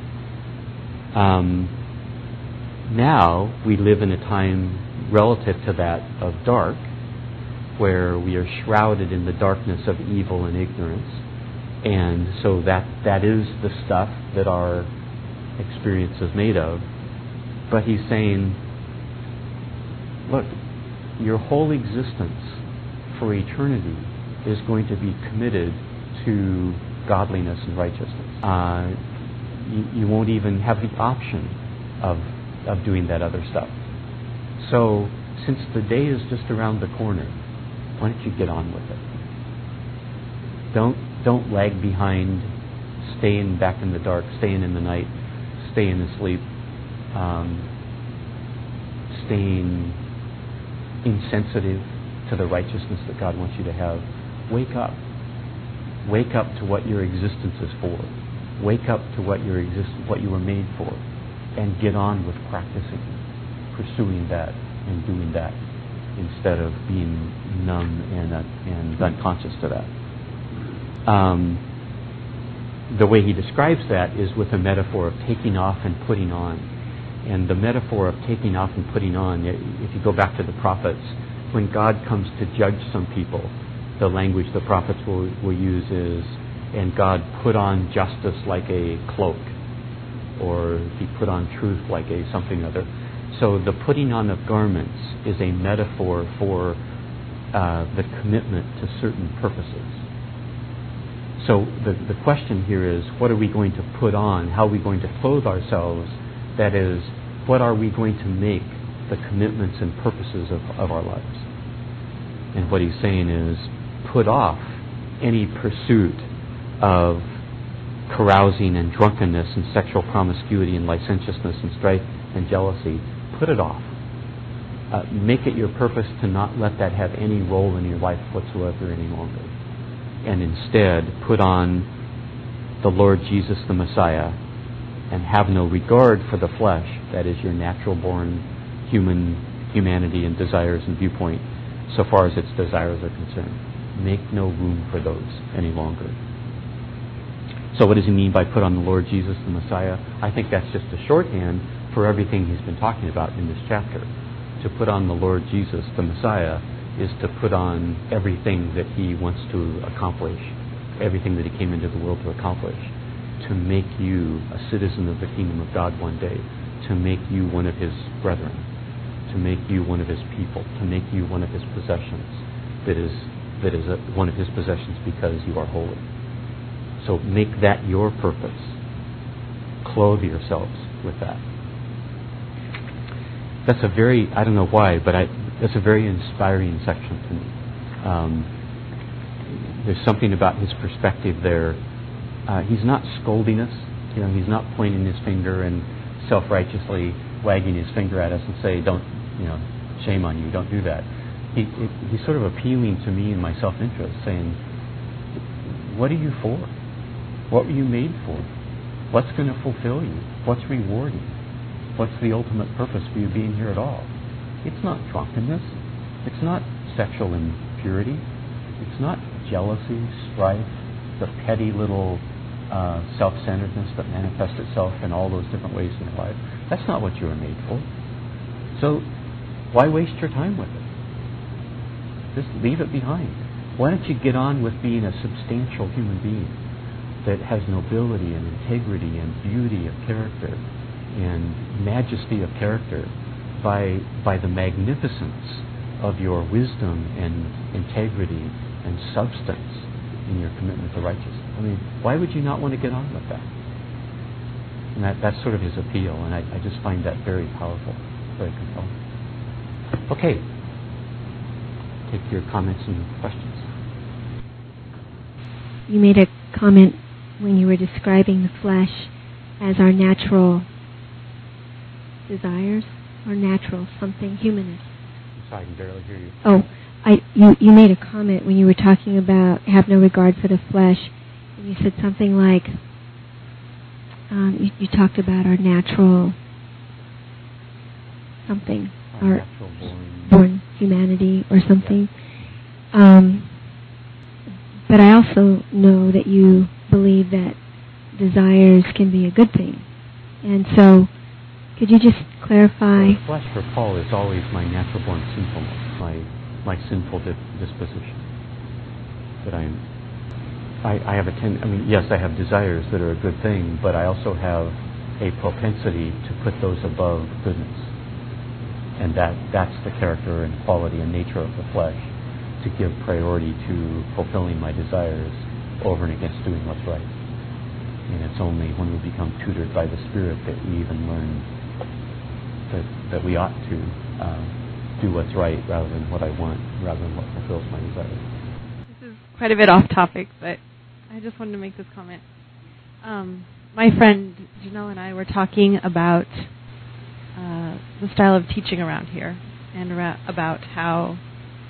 Now we live in a time relative to that of dark, where we are shrouded in the darkness of evil and ignorance. And so that is the stuff that our experience is made of. But he's saying, look, your whole existence for eternity is going to be committed to godliness and righteousness. You won't even have the option of doing that other stuff. So, since the day is just around the corner, why don't you get on with it? Don't lag behind, staying back in the dark, staying in the night, staying asleep, staying insensitive to the righteousness that God wants you to have. Wake up. Wake up to what your existence is for. Wake up to what you were made for, and get on with practicing, pursuing that, and doing that, instead of being numb and unconscious to that. The way he describes that is with a metaphor of taking off and putting on. And the metaphor of taking off and putting on, if you go back to the prophets, when God comes to judge some people, the language the prophets will use is, and God put on justice like a cloak, or he put on truth like a something other. So the putting on of garments is a metaphor for the commitment to certain purposes. So the question here is, what are we going to put on? How are we going to clothe ourselves? That is, what are we going to make the commitments and purposes of our lives? And what he's saying is, put off any pursuit of carousing and drunkenness and sexual promiscuity and licentiousness and strife and jealousy. Put it off. Make it your purpose to not let that have any role in your life whatsoever any longer. And instead, put on the Lord Jesus the Messiah, and have no regard for the flesh, that is your natural-born humanity and desires and viewpoint, so far as its desires are concerned. Make no room for those any longer. So what does he mean by put on the Lord Jesus the Messiah? I think that's just a shorthand for everything he's been talking about in this chapter. To put on the Lord Jesus the Messiah is to put on everything that he wants to accomplish, everything that he came into the world to accomplish, to make you a citizen of the kingdom of God one day, to make you one of his brethren, to make you one of his people, to make you one of his possessions, that is one of his possessions because you are holy. So make that your purpose. Clothe yourselves with that. That's a very, I don't know why, but that's a very inspiring section to me. There's something about his perspective there. He's not scolding us. He's not pointing his finger and self-righteously wagging his finger at us and say, don't, shame on you, don't do that. He's sort of appealing to me and my self-interest, saying, what are you for? What were you made for? What's going to fulfill you? What's rewarding? What's the ultimate purpose for you being here at all? It's not drunkenness. It's not sexual impurity. It's not jealousy, strife, the petty little self-centeredness that manifests itself in all those different ways in your life. That's not what you were made for. So why waste your time with it? Just leave it behind. Why don't you get on with being a substantial human being that has nobility and integrity and beauty of character and majesty of character by the magnificence of your wisdom and integrity and substance in your commitment to righteousness. I mean, why would you not want to get on with that? And that's sort of his appeal, and I just find that very powerful, very compelling. Okay. Take your comments and questions. You made a comment when you were describing the flesh as our natural desires, or natural something humanness. I'm sorry, I can barely hear you. Oh, you made a comment when you were talking about have no regard for the flesh, and you said something like you talked about our natural something, our natural born humanity or something. Yeah. But I also know that you believe that desires can be a good thing, and so could you just clarify? Well, the flesh for Paul is always my natural-born sinfulness, my sinful disposition. That I have yes, I have desires that are a good thing, but I also have a propensity to put those above goodness. And that's the character and quality and nature of the flesh, to give priority to fulfilling my desires over and against doing what's right. And it's only when we become tutored by the Spirit that we even learn that we ought to do what's right rather than what I want, rather than what fulfills my desires. This is quite a bit off topic, but I just wanted to make this comment. My friend Janelle and I were talking about the style of teaching around here, and about how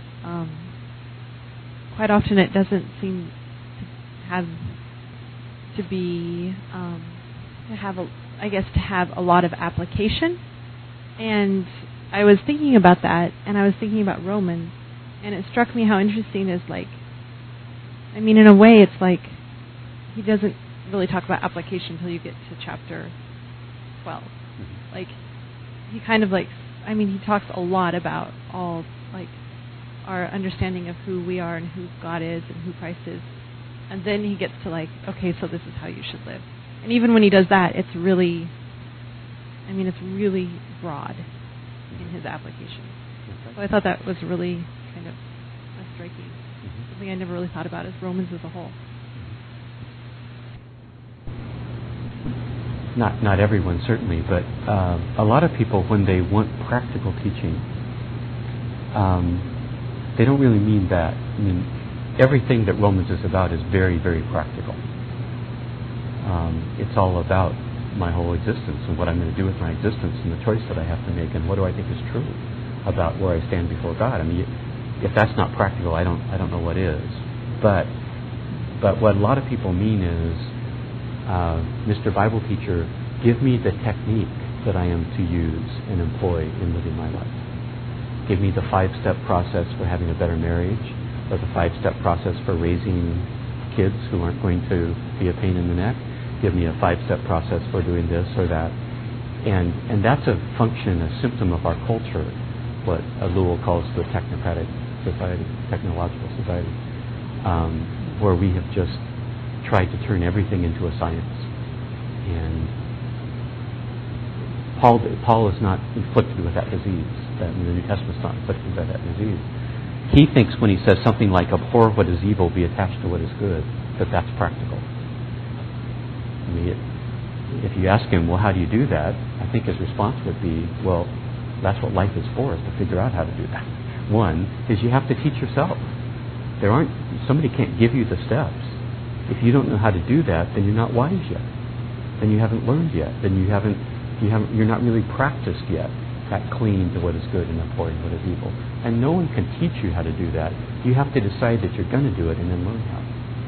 quite often it doesn't seem to have to be to have a lot of application. And I was thinking about that, and I was thinking about Romans, and it struck me how interesting is in a way, it's like he doesn't really talk about application until you get to chapter 12. He kind of he talks a lot about all our understanding of who we are and who God is and who Christ is, and then he gets to okay, so this is how you should live. And even when he does that, it's really broad in his application. So I thought that was really kind of striking. Something I never really thought about is Romans as a whole. Not everyone, certainly, but a lot of people, when they want practical teaching, they don't really mean that. Everything that Romans is about is very, very practical. It's all about my whole existence and what I'm going to do with my existence and the choice that I have to make and what do I think is true about where I stand before God. If that's not practical, I don't know what is. But what a lot of people mean is, Mr. Bible Teacher, give me the technique that I am to use and employ in living my life. Give me the 5-step process for having a better marriage, or the 5-step process for raising kids who aren't going to be a pain in the neck. Give me a 5-step process for doing this or that. And that's a function, a symptom of our culture, what Lowell calls the technocratic society, technological society, where we have just tried to turn everything into a science. And Paul is not inflicted with that disease. The New Testament's not inflicted with that disease. He thinks when he says something like, abhor what is evil, be attached to what is good, that's practical. If you ask him, well, how do you do that? I think his response would be, well, that's what life is for, is to figure out how to do that. One is you have to teach yourself. Somebody can't give you the steps. If you don't know how to do that, then you're not wise yet. Then you haven't learned yet. Then you're not really practiced yet at clinging to what is good and abhorring what is evil. And no one can teach you how to do that. You have to decide that you're going to do it and then learn how.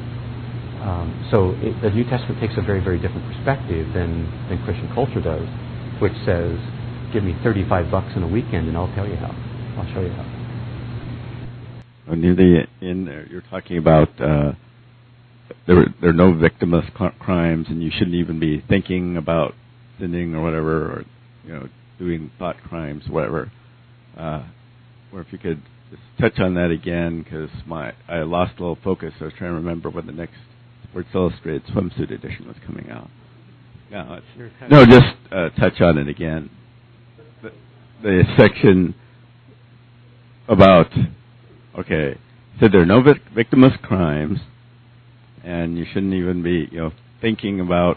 The New Testament takes a very, very different perspective than Christian culture does, which says, give me $35 in a weekend and I'll tell you how. I'll show you how. Near the end there, you're talking about there are no victimless crimes, and you shouldn't even be thinking about sinning or whatever, or doing thought crimes, whatever. Or if you could just touch on that again, because I lost a little focus. I was trying to remember when the next Sports Illustrated swimsuit edition was coming out. Just touch on it again. The section about, said there are no victimless crimes, and you shouldn't even be, thinking about,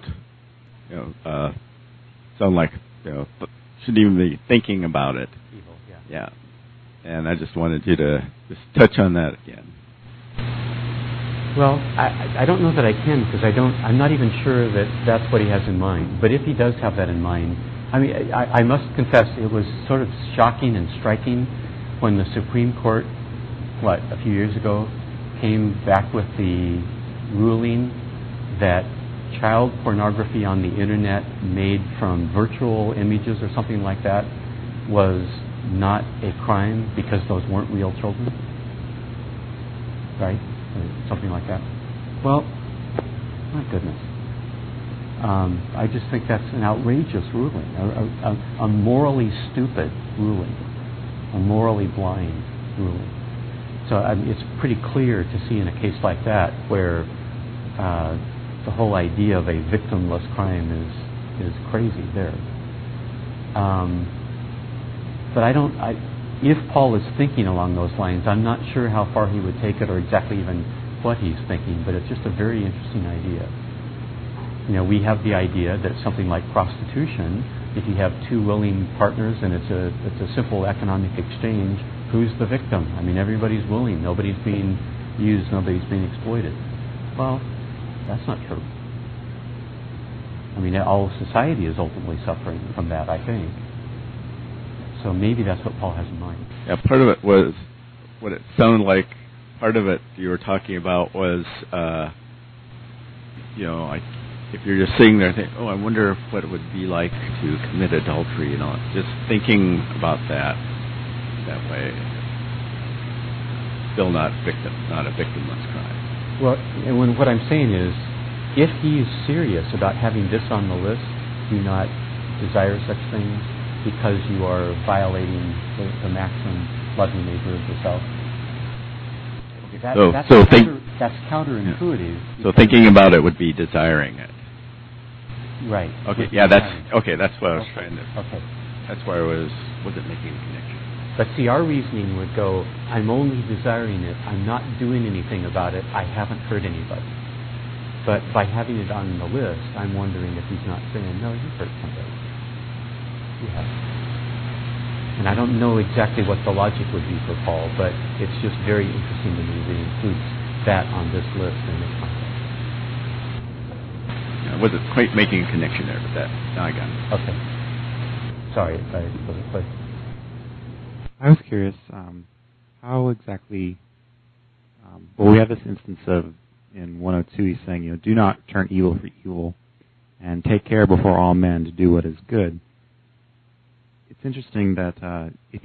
shouldn't even be thinking about it. Evil, yeah. And I just wanted you to just touch on that again. Well, I don't know that I can, because I'm not even sure that that's what he has in mind. But if he does have that in mind, I must confess it was sort of shocking and striking when the Supreme Court, a few years ago, came back with the ruling that child pornography on the internet made from virtual images or something like that was not a crime because those weren't real children. Right? Or something like that. Well, my goodness. I just think that's an outrageous ruling, a morally stupid ruling, a morally blind ruling. So it's pretty clear to see in a case like that where the whole idea of a victimless crime is crazy there. But if Paul is thinking along those lines, I'm not sure how far he would take it or exactly even what he's thinking, but it's just a very interesting idea. We have the idea that something like prostitution, if you have two willing partners and it's a simple economic exchange, who's the victim? Everybody's willing. Nobody's being used. Nobody's being exploited. Well, that's not true. All society is ultimately suffering from that, I think. So maybe that's what Paul has in mind. Yeah, part of it was what it sounded like. Part of it you were talking about was, if you're just sitting there thinking, oh, I wonder what it would be like to commit adultery, just thinking about that way, still not a victimless crime. Well, and what I'm saying is, if he's serious about having this on the list, do not desire such things because you are violating the maxim, love your neighbor as yourself. That's counterintuitive. Yeah. So thinking about it would be desiring it. Right. Okay. Yeah. That's what I was trying to. Okay. That's why I wasn't making a connection. But see, our reasoning would go, I'm only desiring it. I'm not doing anything about it. I haven't hurt anybody. But by having it on the list, I'm wondering if he's not saying, no, you hurt somebody. You haven't. And I don't know exactly what the logic would be for Paul, but it's just very interesting to me that he includes that on this list in this context. I wasn't quite making a connection there, but now I got it. Okay. Sorry if I wasn't clear. I was curious, how exactly, we have this instance of, in 102, he's saying, do not turn evil for evil, and take care before all men to do what is good. It's interesting that if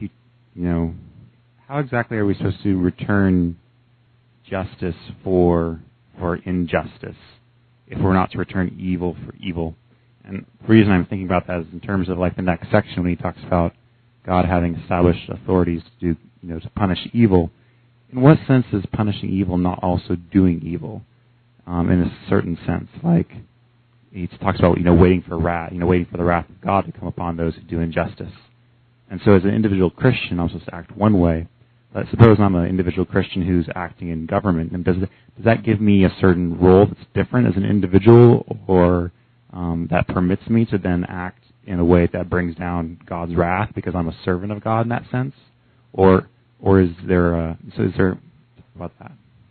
how exactly are we supposed to return justice for injustice if we're not to return evil for evil? And the reason I'm thinking about that is in terms of like the next section when he talks about God having established authorities to do, to punish evil. In what sense is punishing evil not also doing evil? In a certain sense, like he talks about, waiting for waiting for the wrath of God to come upon those who do injustice. And so, as an individual Christian, I'm supposed to act one way. But suppose I'm an individual Christian who's acting in government, and does that give me a certain role that's different as an individual, or that permits me to then act in a way that brings down God's wrath because I'm a servant of God in that sense? Or is there talk about that?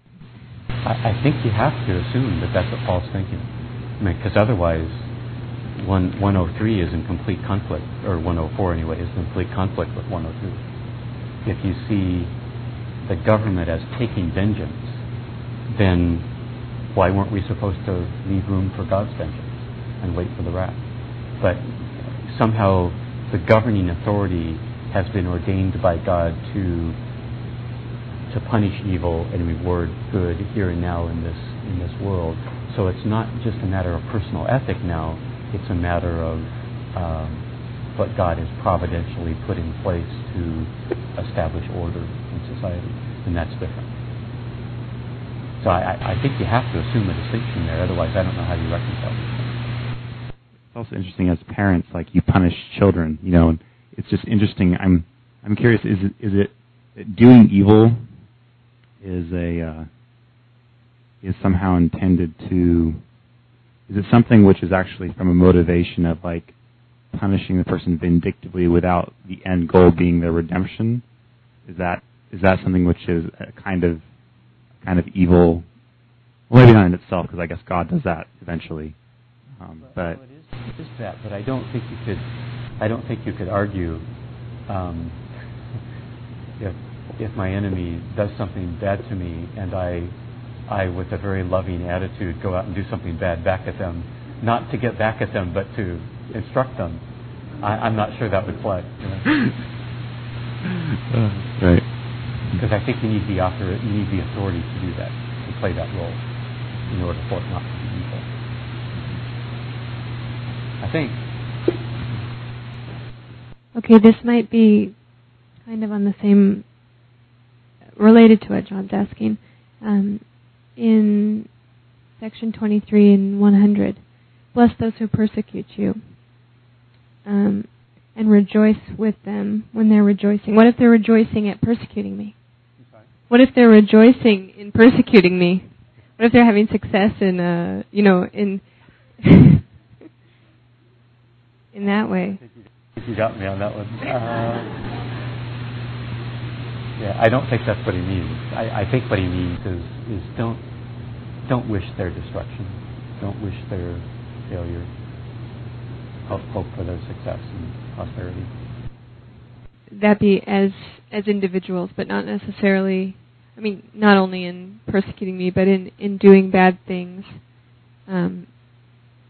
I think you have to assume that that's what Paul's thinking. Because otherwise, 103 is in complete conflict, or 104 anyway, is in complete conflict with 102. If you see the government as taking vengeance, then why weren't we supposed to leave room for God's vengeance and wait for the wrath? But somehow the governing authority has been ordained by God to punish evil and reward good here and now in this world. So it's not just a matter of personal ethic now, it's a matter of what God has providentially put in place to establish order in society, and that's different. So I think you have to assume a distinction there, otherwise I don't know how you reconcile these things. It's also interesting as parents, like you punish children, and it's just interesting. I'm curious, is it doing evil is somehow intended to, is it something which is actually from a motivation of like punishing the person vindictively without the end goal being their redemption? Is that something which is a kind of evil? Well, maybe not in itself, because I guess God does that eventually. But it is that. But I don't think you could argue if my enemy does something bad to me and I, with a very loving attitude, go out and do something bad back at them, not to get back at them, but to instruct them. I'm not sure that would fly. Right. Because I think you need the authority to do that, to play that role, in order for it not to be evil. I think. Okay, this might be kind of on the same, related to what John's asking. In section 23 and 100, bless those who persecute you, and rejoice with them when they're rejoicing. What if they're rejoicing at persecuting me? What if they're rejoicing in persecuting me? What if they're having success in in that way? You got me on that one. Yeah, I don't think that's what he means. I think what he means is don't wish their destruction. Don't wish their failure. Hope for their success and prosperity. That be as individuals, but not necessarily, not only in persecuting me, but in doing bad things.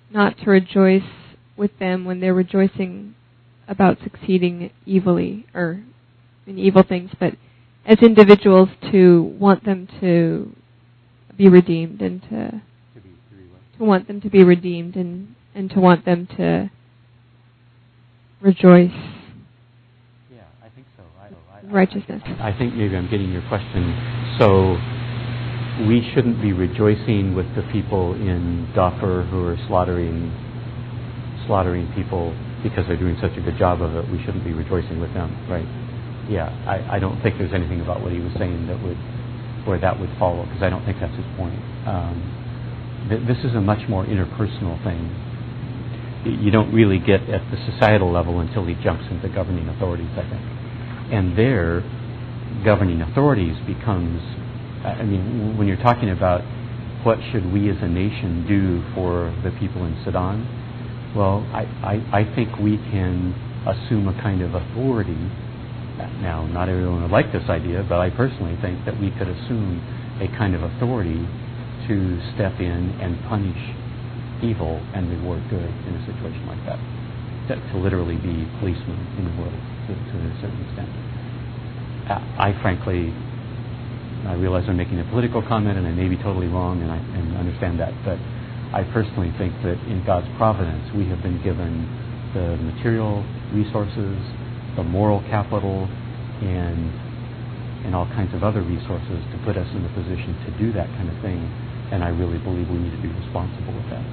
not to rejoice with them when they're rejoicing about succeeding evilly or in evil things, but as individuals to want them to be redeemed and to want them to be redeemed and to want them to rejoice. Yeah, I think so. Righteousness. I think maybe I'm getting your question. So we shouldn't be rejoicing with the people in Darfur who are slaughtering people because they're doing such a good job of it. We shouldn't be rejoicing with them, right? Yeah, I don't think there's anything about what he was saying where that would follow, because I don't think that's his point. This is a much more interpersonal thing. You don't really get at the societal level until he jumps into governing authorities, I think. And there, governing authorities becomes, when you're talking about what should we as a nation do for the people in Sudan, well, I think we can assume a kind of authority. Now, not everyone would like this idea, but I personally think that we could assume a kind of authority to step in and punish evil and reward good in a situation like that. To literally be policemen in the world to a certain extent. I realize I'm making a political comment and I may be totally wrong and understand that, but I personally think that in God's providence we have been given the material resources, the moral capital, and all kinds of other resources to put us in a position to do that kind of thing, and I really believe we need to be responsible with that.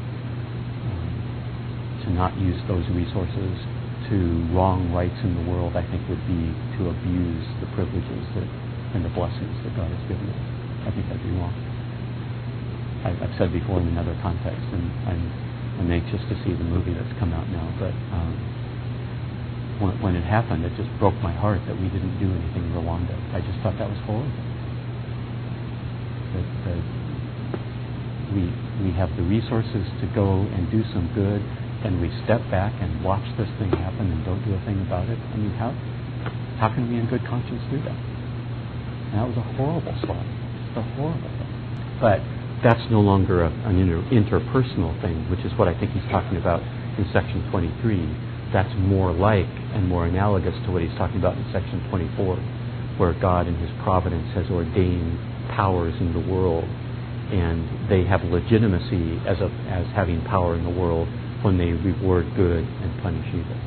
To not use those resources to wrong rights in the world, I think would be to abuse the privileges and the blessings that God has given us. I think that'd be wrong. I've said before in another context, and I'm anxious to see the movie that's come out now, but when it happened, it just broke my heart that we didn't do anything in Rwanda. I just thought that was horrible. That we have the resources to go and do some good, and we step back and watch this thing happen and don't do a thing about it. How can we in good conscience do that? And that was a horrible slaughter. Just a horrible thing. But that's no longer an interpersonal thing, which is what I think he's talking about in section 23. That's more like and more analogous to what he's talking about in section 24, where God in his providence has ordained powers in the world, and they have legitimacy as having power in the world when they reward good and punish evil.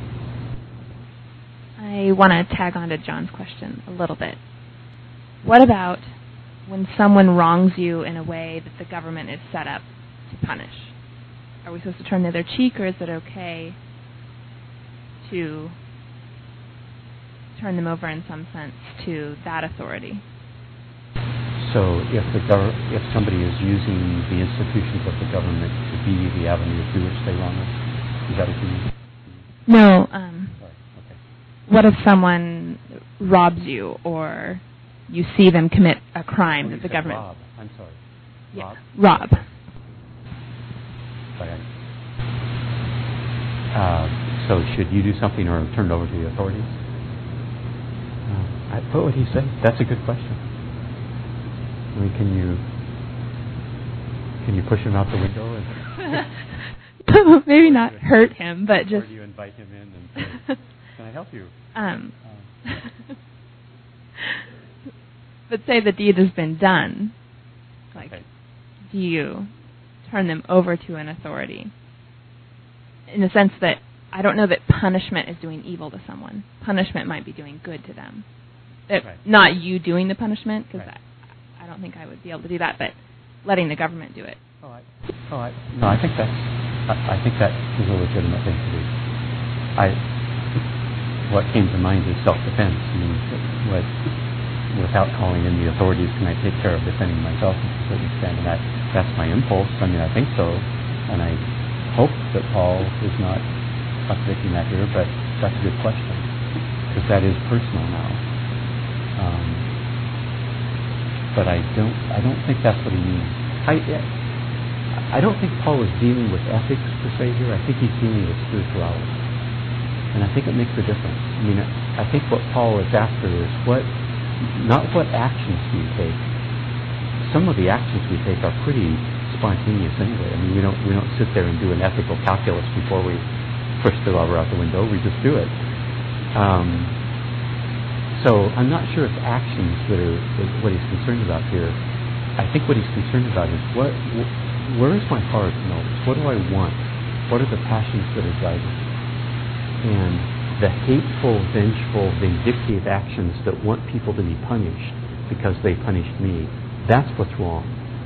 I want to tag on to John's question a little bit. What about when someone wrongs you in a way that the government is set up to punish? Are we supposed to turn the other cheek, or is it okay to turn them over in some sense to that authority? So if somebody is using the institutions of the government to be the avenue through which they wrong us, is that what you mean? No. Okay. What if someone robs you, or you see them commit a crime that the government... Rob. I'm sorry. Yeah. Rob. Sorry. So should you do something or turn it over to the authorities? What would he say? That's a good question. Can you push him out the window? Maybe not hurt him, but just... Or do you invite him in and say, can I help you? But say the deed has been done. Okay. Do you turn them over to an authority? In the sense that I don't know that punishment is doing evil to someone. Punishment might be doing good to them. Right. Not you doing the punishment, because right. I don't think I would be able to do that, but letting the government do it. I think that is a legitimate thing to do. What came to mind is self-defense. Without calling in the authorities, can I take care of defending myself to a certain extent? And that's my impulse. I think so, and I hope that Paul is not contradicting that here. But that's a good question, because that is personal now. But I don't think that's what he means. I don't think Paul is dealing with ethics per se here. I think he's dealing with spirituality, and I think it makes a difference. I think what Paul is after is not what actions do you take. Some of the actions we take are pretty spontaneous anyway. I mean, we don't sit there and do an ethical calculus before we push the rubber out the window. We just do it. So I'm not sure it's actions that are what he's concerned about here. I think what he's concerned about is where is my heart knows? What do I want? What are the passions that are driving me? And the hateful, vengeful, vindictive actions that want people to be punished because they punished me, that's what's wrong.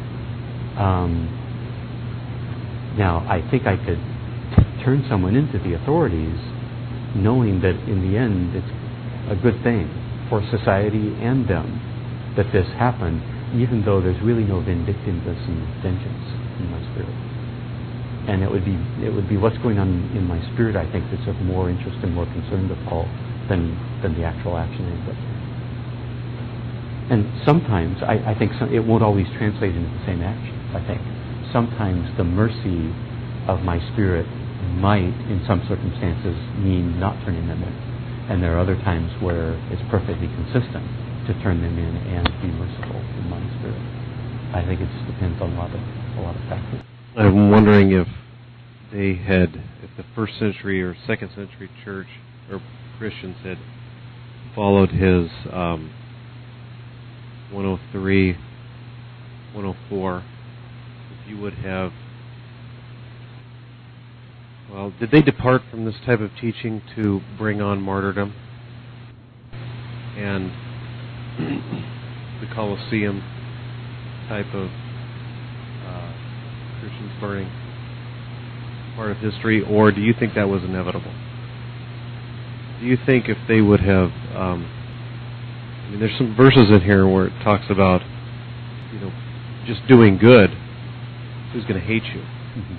Now, I think I could turn someone into the authorities knowing that in the end it's a good thing for society and them that this happened, even though there's really no vindictiveness and vengeance in my spirit. And it would be what's going on in my spirit, I think, that's of more interest and more concern to Paul than the actual action of it. And sometimes, I think it won't always translate into the same action, I think. Sometimes the mercy of my spirit might, in some circumstances, mean not turning them in. And there are other times where it's perfectly consistent to turn them in and be merciful in my spirit. I think it just depends on a lot of factors. I'm wondering if the first century or second century church or Christians had followed his 103, 104, if you would have. Well, did they depart from this type of teaching to bring on martyrdom and the Colosseum type of Christians burning part of history, or do you think that was inevitable? Do you think if they would have, I mean, there's some verses in here where it talks about, just doing good, who's going to hate you? Mm-hmm.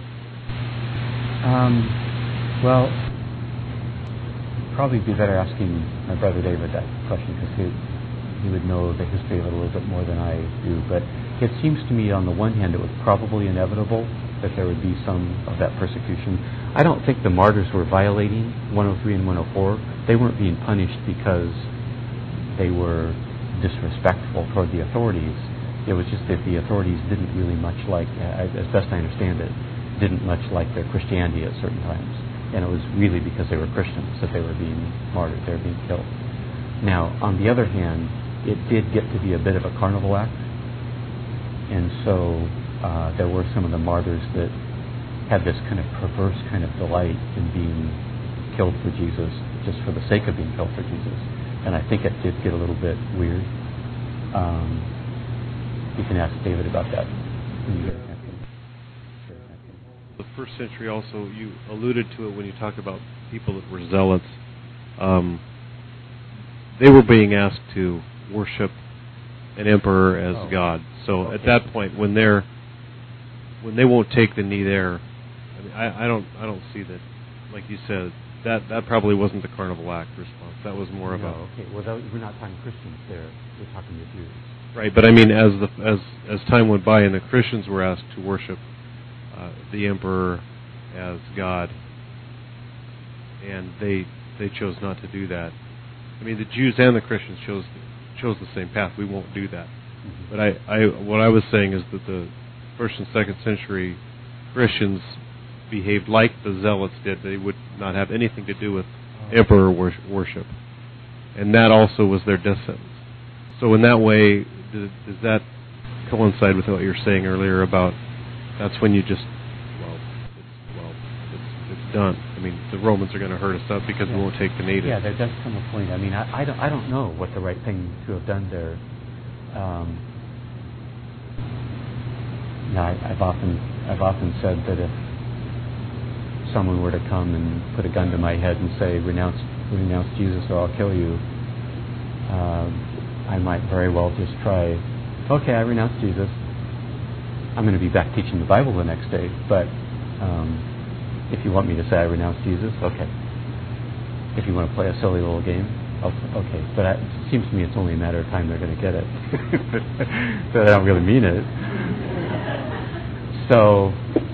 Well, probably be better asking my brother David that question, because he would know the history of it a little bit more than I do. But it seems to me, on the one hand, it was probably inevitable that there would be some of that persecution. I don't think the martyrs were violating 103 and 104. They weren't being punished because they were disrespectful toward the authorities. It was just that the authorities didn't really much like, as best I understand it, didn't much like their Christianity at certain times. And it was really because they were Christians that they were being martyred, they were being killed. Now, on the other hand, it did get to be a bit of a carnival act. And so there were some of the martyrs that had this kind of perverse kind of delight in being killed for Jesus, just for the sake of being killed for Jesus. And I think it did get a little bit weird. You can ask David about that. The first century also, you alluded to it when you talk about people that were zealots. They were being asked to worship an emperor as God. So at that point, when they won't take the knee there, I mean, I don't see that. Like you said, that probably wasn't the carnival act response. That was more of a. Okay. Well, we're not talking Christians there. We're talking the Jews. Right, but I mean, as time went by and the Christians were asked to worship the emperor as God, and they chose not to do that. I mean, the Jews and the Christians chose the same path. We won't do that. Mm-hmm. But what I was saying is that the first and second century Christians behaved like the Zealots did. They would not have anything to do with emperor worship, and that also was their death sentence. So in that way, does that coincide with what you were saying earlier about that's when you just it's done. I mean, the Romans are going to hurt us up because we won't take the native. Yeah, there does come a point. I mean, I don't know what the right thing to have done there. I've often said that if someone were to come and put a gun to my head and say, renounce Jesus or I'll kill you, I might very well just try, okay, I renounce Jesus. I'm going to be back teaching the Bible the next day, but if you want me to say I renounce Jesus, okay. If you want to play a silly little game, okay. But it seems to me it's only a matter of time they're going to get it. But I don't really mean it. So,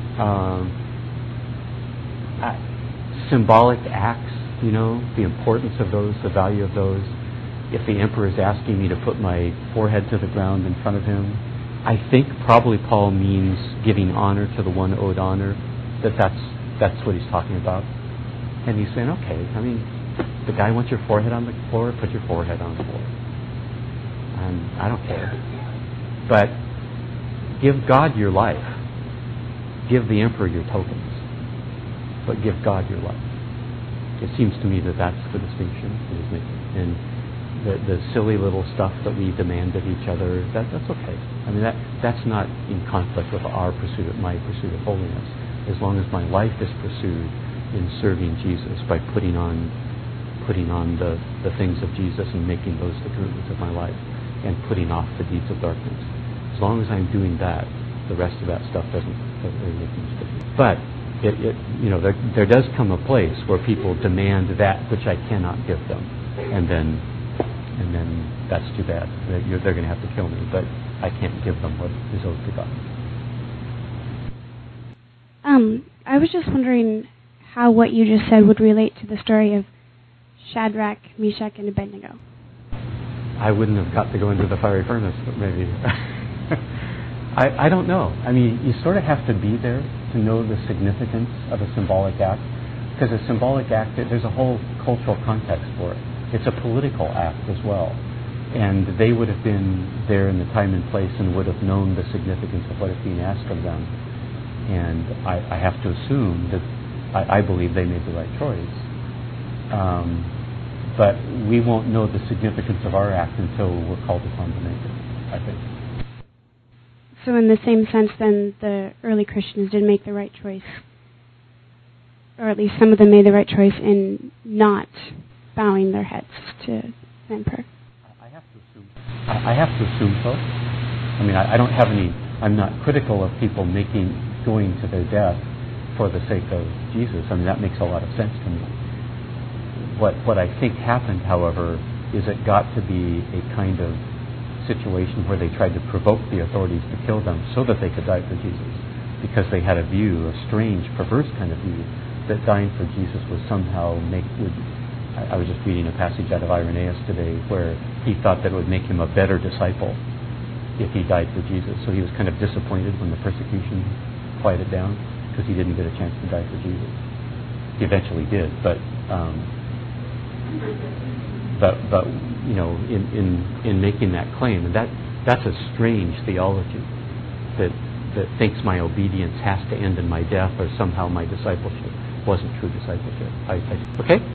symbolic acts, the importance of those, the value of those. If the emperor is asking me to put my forehead to the ground in front of him, I think probably Paul means giving honor to the one owed honor, that's what he's talking about. And he's saying, okay, I mean, the guy wants your forehead on the floor, put your forehead on the floor. And I don't care. But give God your life. Give the emperor your tokens. But give God your life. It seems to me that that's the distinction that he's making. And the silly little stuff that we demand of each other, that's okay. I mean, that's not in conflict with my pursuit of holiness. As long as my life is pursued in serving Jesus by putting on the things of Jesus and making those the commitments of my life and putting off the deeds of darkness. As long as I'm doing that, the rest of that stuff doesn't really make much difference. But there does come a place where people demand that which I cannot give them, and then that's too bad. They're going to have to kill me, but I can't give them what is owed to God. I was just wondering how what you just said would relate to the story of Shadrach, Meshach, and Abednego. I wouldn't have got to go into the fiery furnace, but maybe. I don't know. I mean, you sort of have to be there to know the significance of a symbolic act, because a symbolic act, there's a whole cultural context for it. It's a political act as well. And they would have been there in the time and place and would have known the significance of what is being asked of them. And I have to assume that I believe they made the right choice. But we won't know the significance of our act until we're called upon to make it, I think. So in the same sense, then, the early Christians did make the right choice, or at least some of them made the right choice in not bowing their heads to the emperor. I have to assume so. I mean, I don't have any. I'm not critical of people going to their death for the sake of Jesus. I mean, that makes a lot of sense to me. What I think happened, however, is it got to be a kind of situation where they tried to provoke the authorities to kill them so that they could die for Jesus, because they had a strange, perverse kind of view, that dying for Jesus would somehow I was just reading a passage out of Irenaeus today where he thought that it would make him a better disciple if he died for Jesus. So he was kind of disappointed when the persecution quieted down because he didn't get a chance to die for Jesus. He eventually did, but in making that claim, and that's a strange theology that thinks my obedience has to end in my death, or somehow my discipleship wasn't true discipleship. Okay?